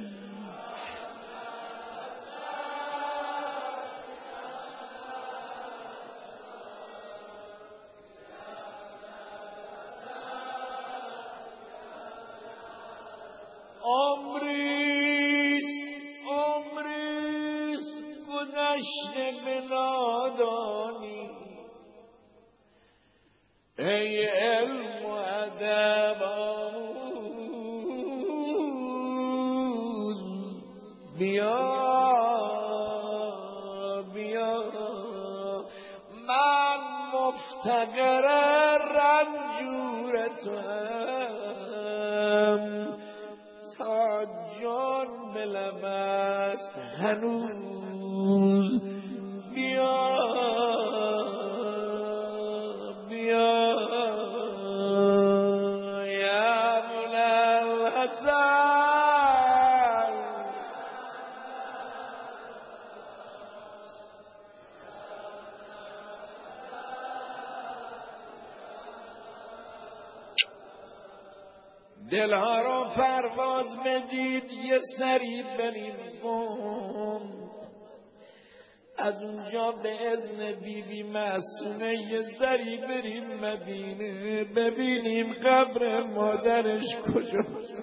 عمریست عمریست گذشته به نادانی، ای علم و ادب آموز بیا بیا، من مفتقر رنجور توام، تا جان به لب است هنوز بیا بیا یا بلالحسن. دلها رو پرواز بدید یه سری بریم بوم، از اونجا به اذن بی بی معصومه یه سری بریم مدینه، ببینیم قبر مادرش کجا.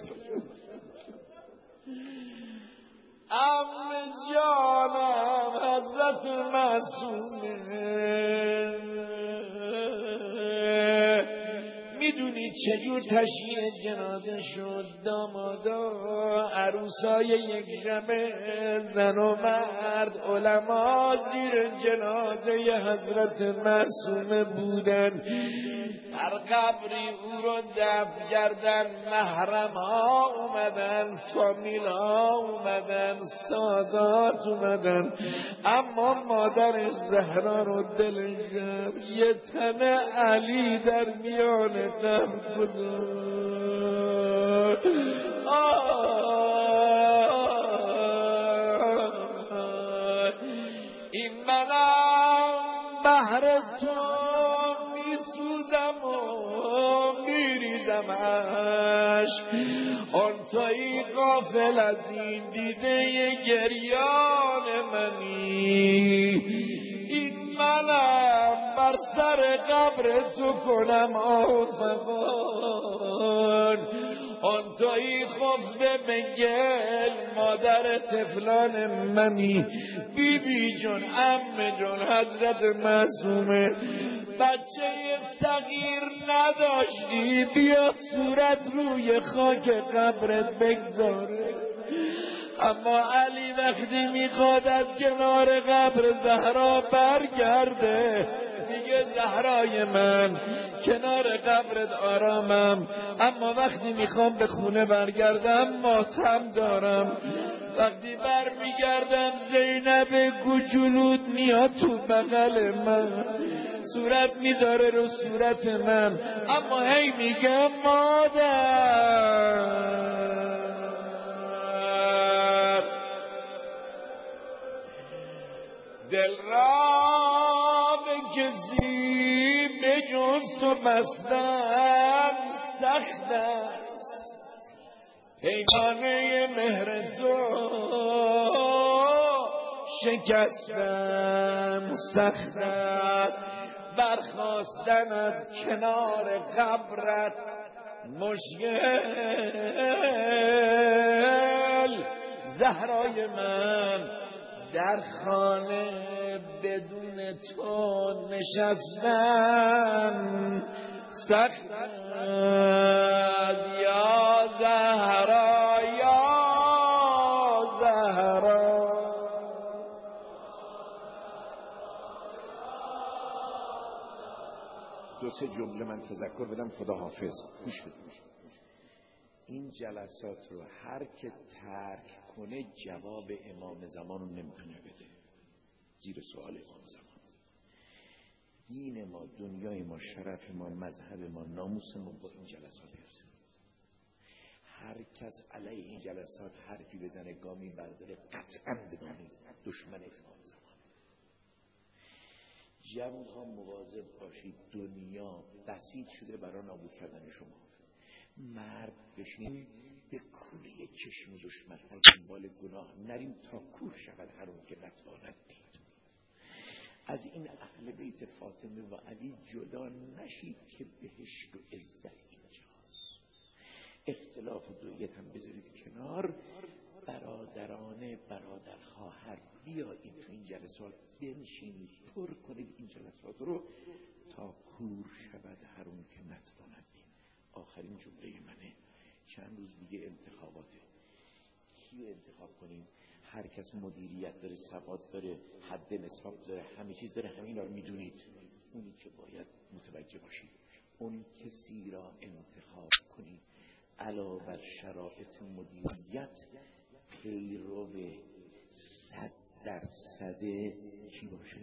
ام جانم حضرت معصومه، میدونی چجور تشییع جنازه شد؟ دامادا عروسای یک شبه، زن و مرد علما زیر جنازه حضرت معصومه بودن، هر قبری او رو دفن کردن، محرم ها اومدن، فامیل ها اومدن، سادات اومدن، اما مادر زهرا رو دلش یه تن علی در میان دم گذاشت. این منم بهر تو میسوزم و میریزم عشق، آن تویی غافل از این دیده گریان منی، این منم بر سر قبر تو کنم آفغان، آن تویی خفته به گل مادر طفلان منی، بی بی جون عمه جون حضرت معصومه، بچه صغیر نداشتی بیا صورت روی خاک قبرت بگذاره، اما علی وقتی میخواد از کنار قبر زهرا برگرده میگه زهرای من کنار قبرت آرامم، اما وقتی میخوام به خونه برگردم ماتم دارم، وقتی بر میگردم زینب گوجلود میاد تو بغل من، صورت میذاره رو صورت من، اما هی میگه مادر. دل را به کسی به جز تو بستن سخت است، پیمانه مهر تو شکستن سخت است، برخاستن از کنار قبرت مشکل، زهرای من در خانه بدون تو نشستن سخت یا زهرا یا زهرا. دو سه جمله من تذکر بدم خدا حافظ. گوش بدید، این جلسات رو هر که ترک کنه جواب امام زمان رو نمیتونه بده، زیر سوال امام زمان. دین ما، دنیای ما، شرف ما، مذهب ما، ناموس ما با این جلسات هست. هر کس علیه این جلسات حرفی بزنه گامی برداره قطعا بدانید دشمن امام زمان. جوان ها مواظب باشید، دنیا بسیط شده برای نابود کردن شما. مرد بشیم به کوری چشم دشمن ها دنبال گناه نریم تا کور شود هر اون که نتواند دید. از این اهل بیت فاطمه و علی جدا نشید که بهشت و عزت اینجاست. اختلاف و دویت هم بذارید کنار. برادرانه برادر خواهر بیایید تو این جلسات بنشینید، پر کنید این جلسات رو تا کور شود هر اون که نتواند دید. آخرین جمله منه. چند روز دیگه انتخاباته. کیو انتخاب کنیم؟ هر کس مدیریت داره، سواد داره، حد نصاب داره، همه چیز داره، همه اینا رو میدونید. اونی که باید متوجه باشید، اون کسی را انتخاب کنید علاوه بر شرایط مدیریت پیرو صد درصد کی باشه؟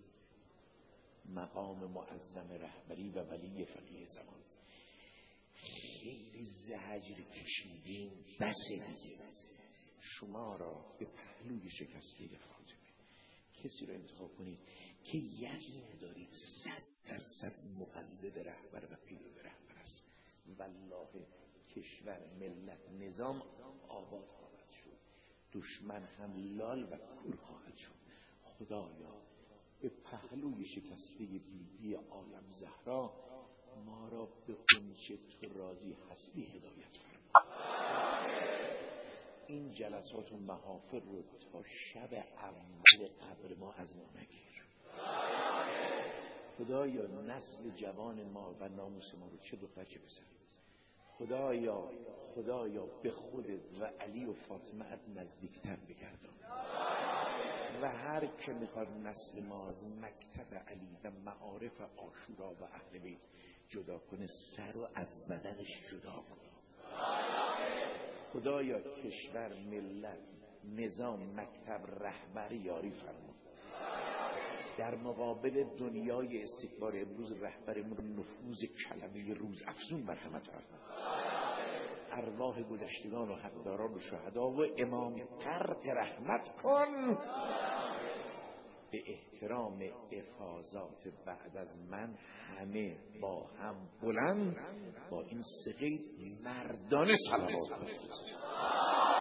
مقام معظم رهبری و ولی فقیه زمان. خیلی زجر کشیدین، بسه شما را به پهلوی شکسته فاطمه. کسی رو انتخاب کنید که یقین دارید صد درصد مقلد رهبر و پیرو رهبر است. والله کشور، ملت، نظام آباد خواهد شد، دشمن هم لال و کور خواهد شد. خدایا به پهلوی شکسته بیبی عالم زهرا ما را به اونچه تو راضی هستی هدایت فرما. این جلسات و محافل رو تا شب اول قبر ما از ما نگیر. خدایا نسل جوان ما و ناموس ما رو، چه دختر چه پسر، خدایا خدایا به خودت و علی و فاطمه ات نزدیکتر بگردان. و هر که میخواد نسل ما از مکتب علی و معارف عاشورا و اهل بیت جدا کنه، سر رو از بدنش جدا کنه. خدایا کشور، ملت، نظام، مکتب، رهبر یاری فرما. در مقابل دنیای استکبار امروز رهبرمون نفوذ کلمه روز افزون مرحمت فرما. ارواح گذشتگان و حقداران و شهدا و امام غرق رحمت کن. به احترام افاضات بعد از من همه با هم بلند با این سه قید مردانه صلوات کنید.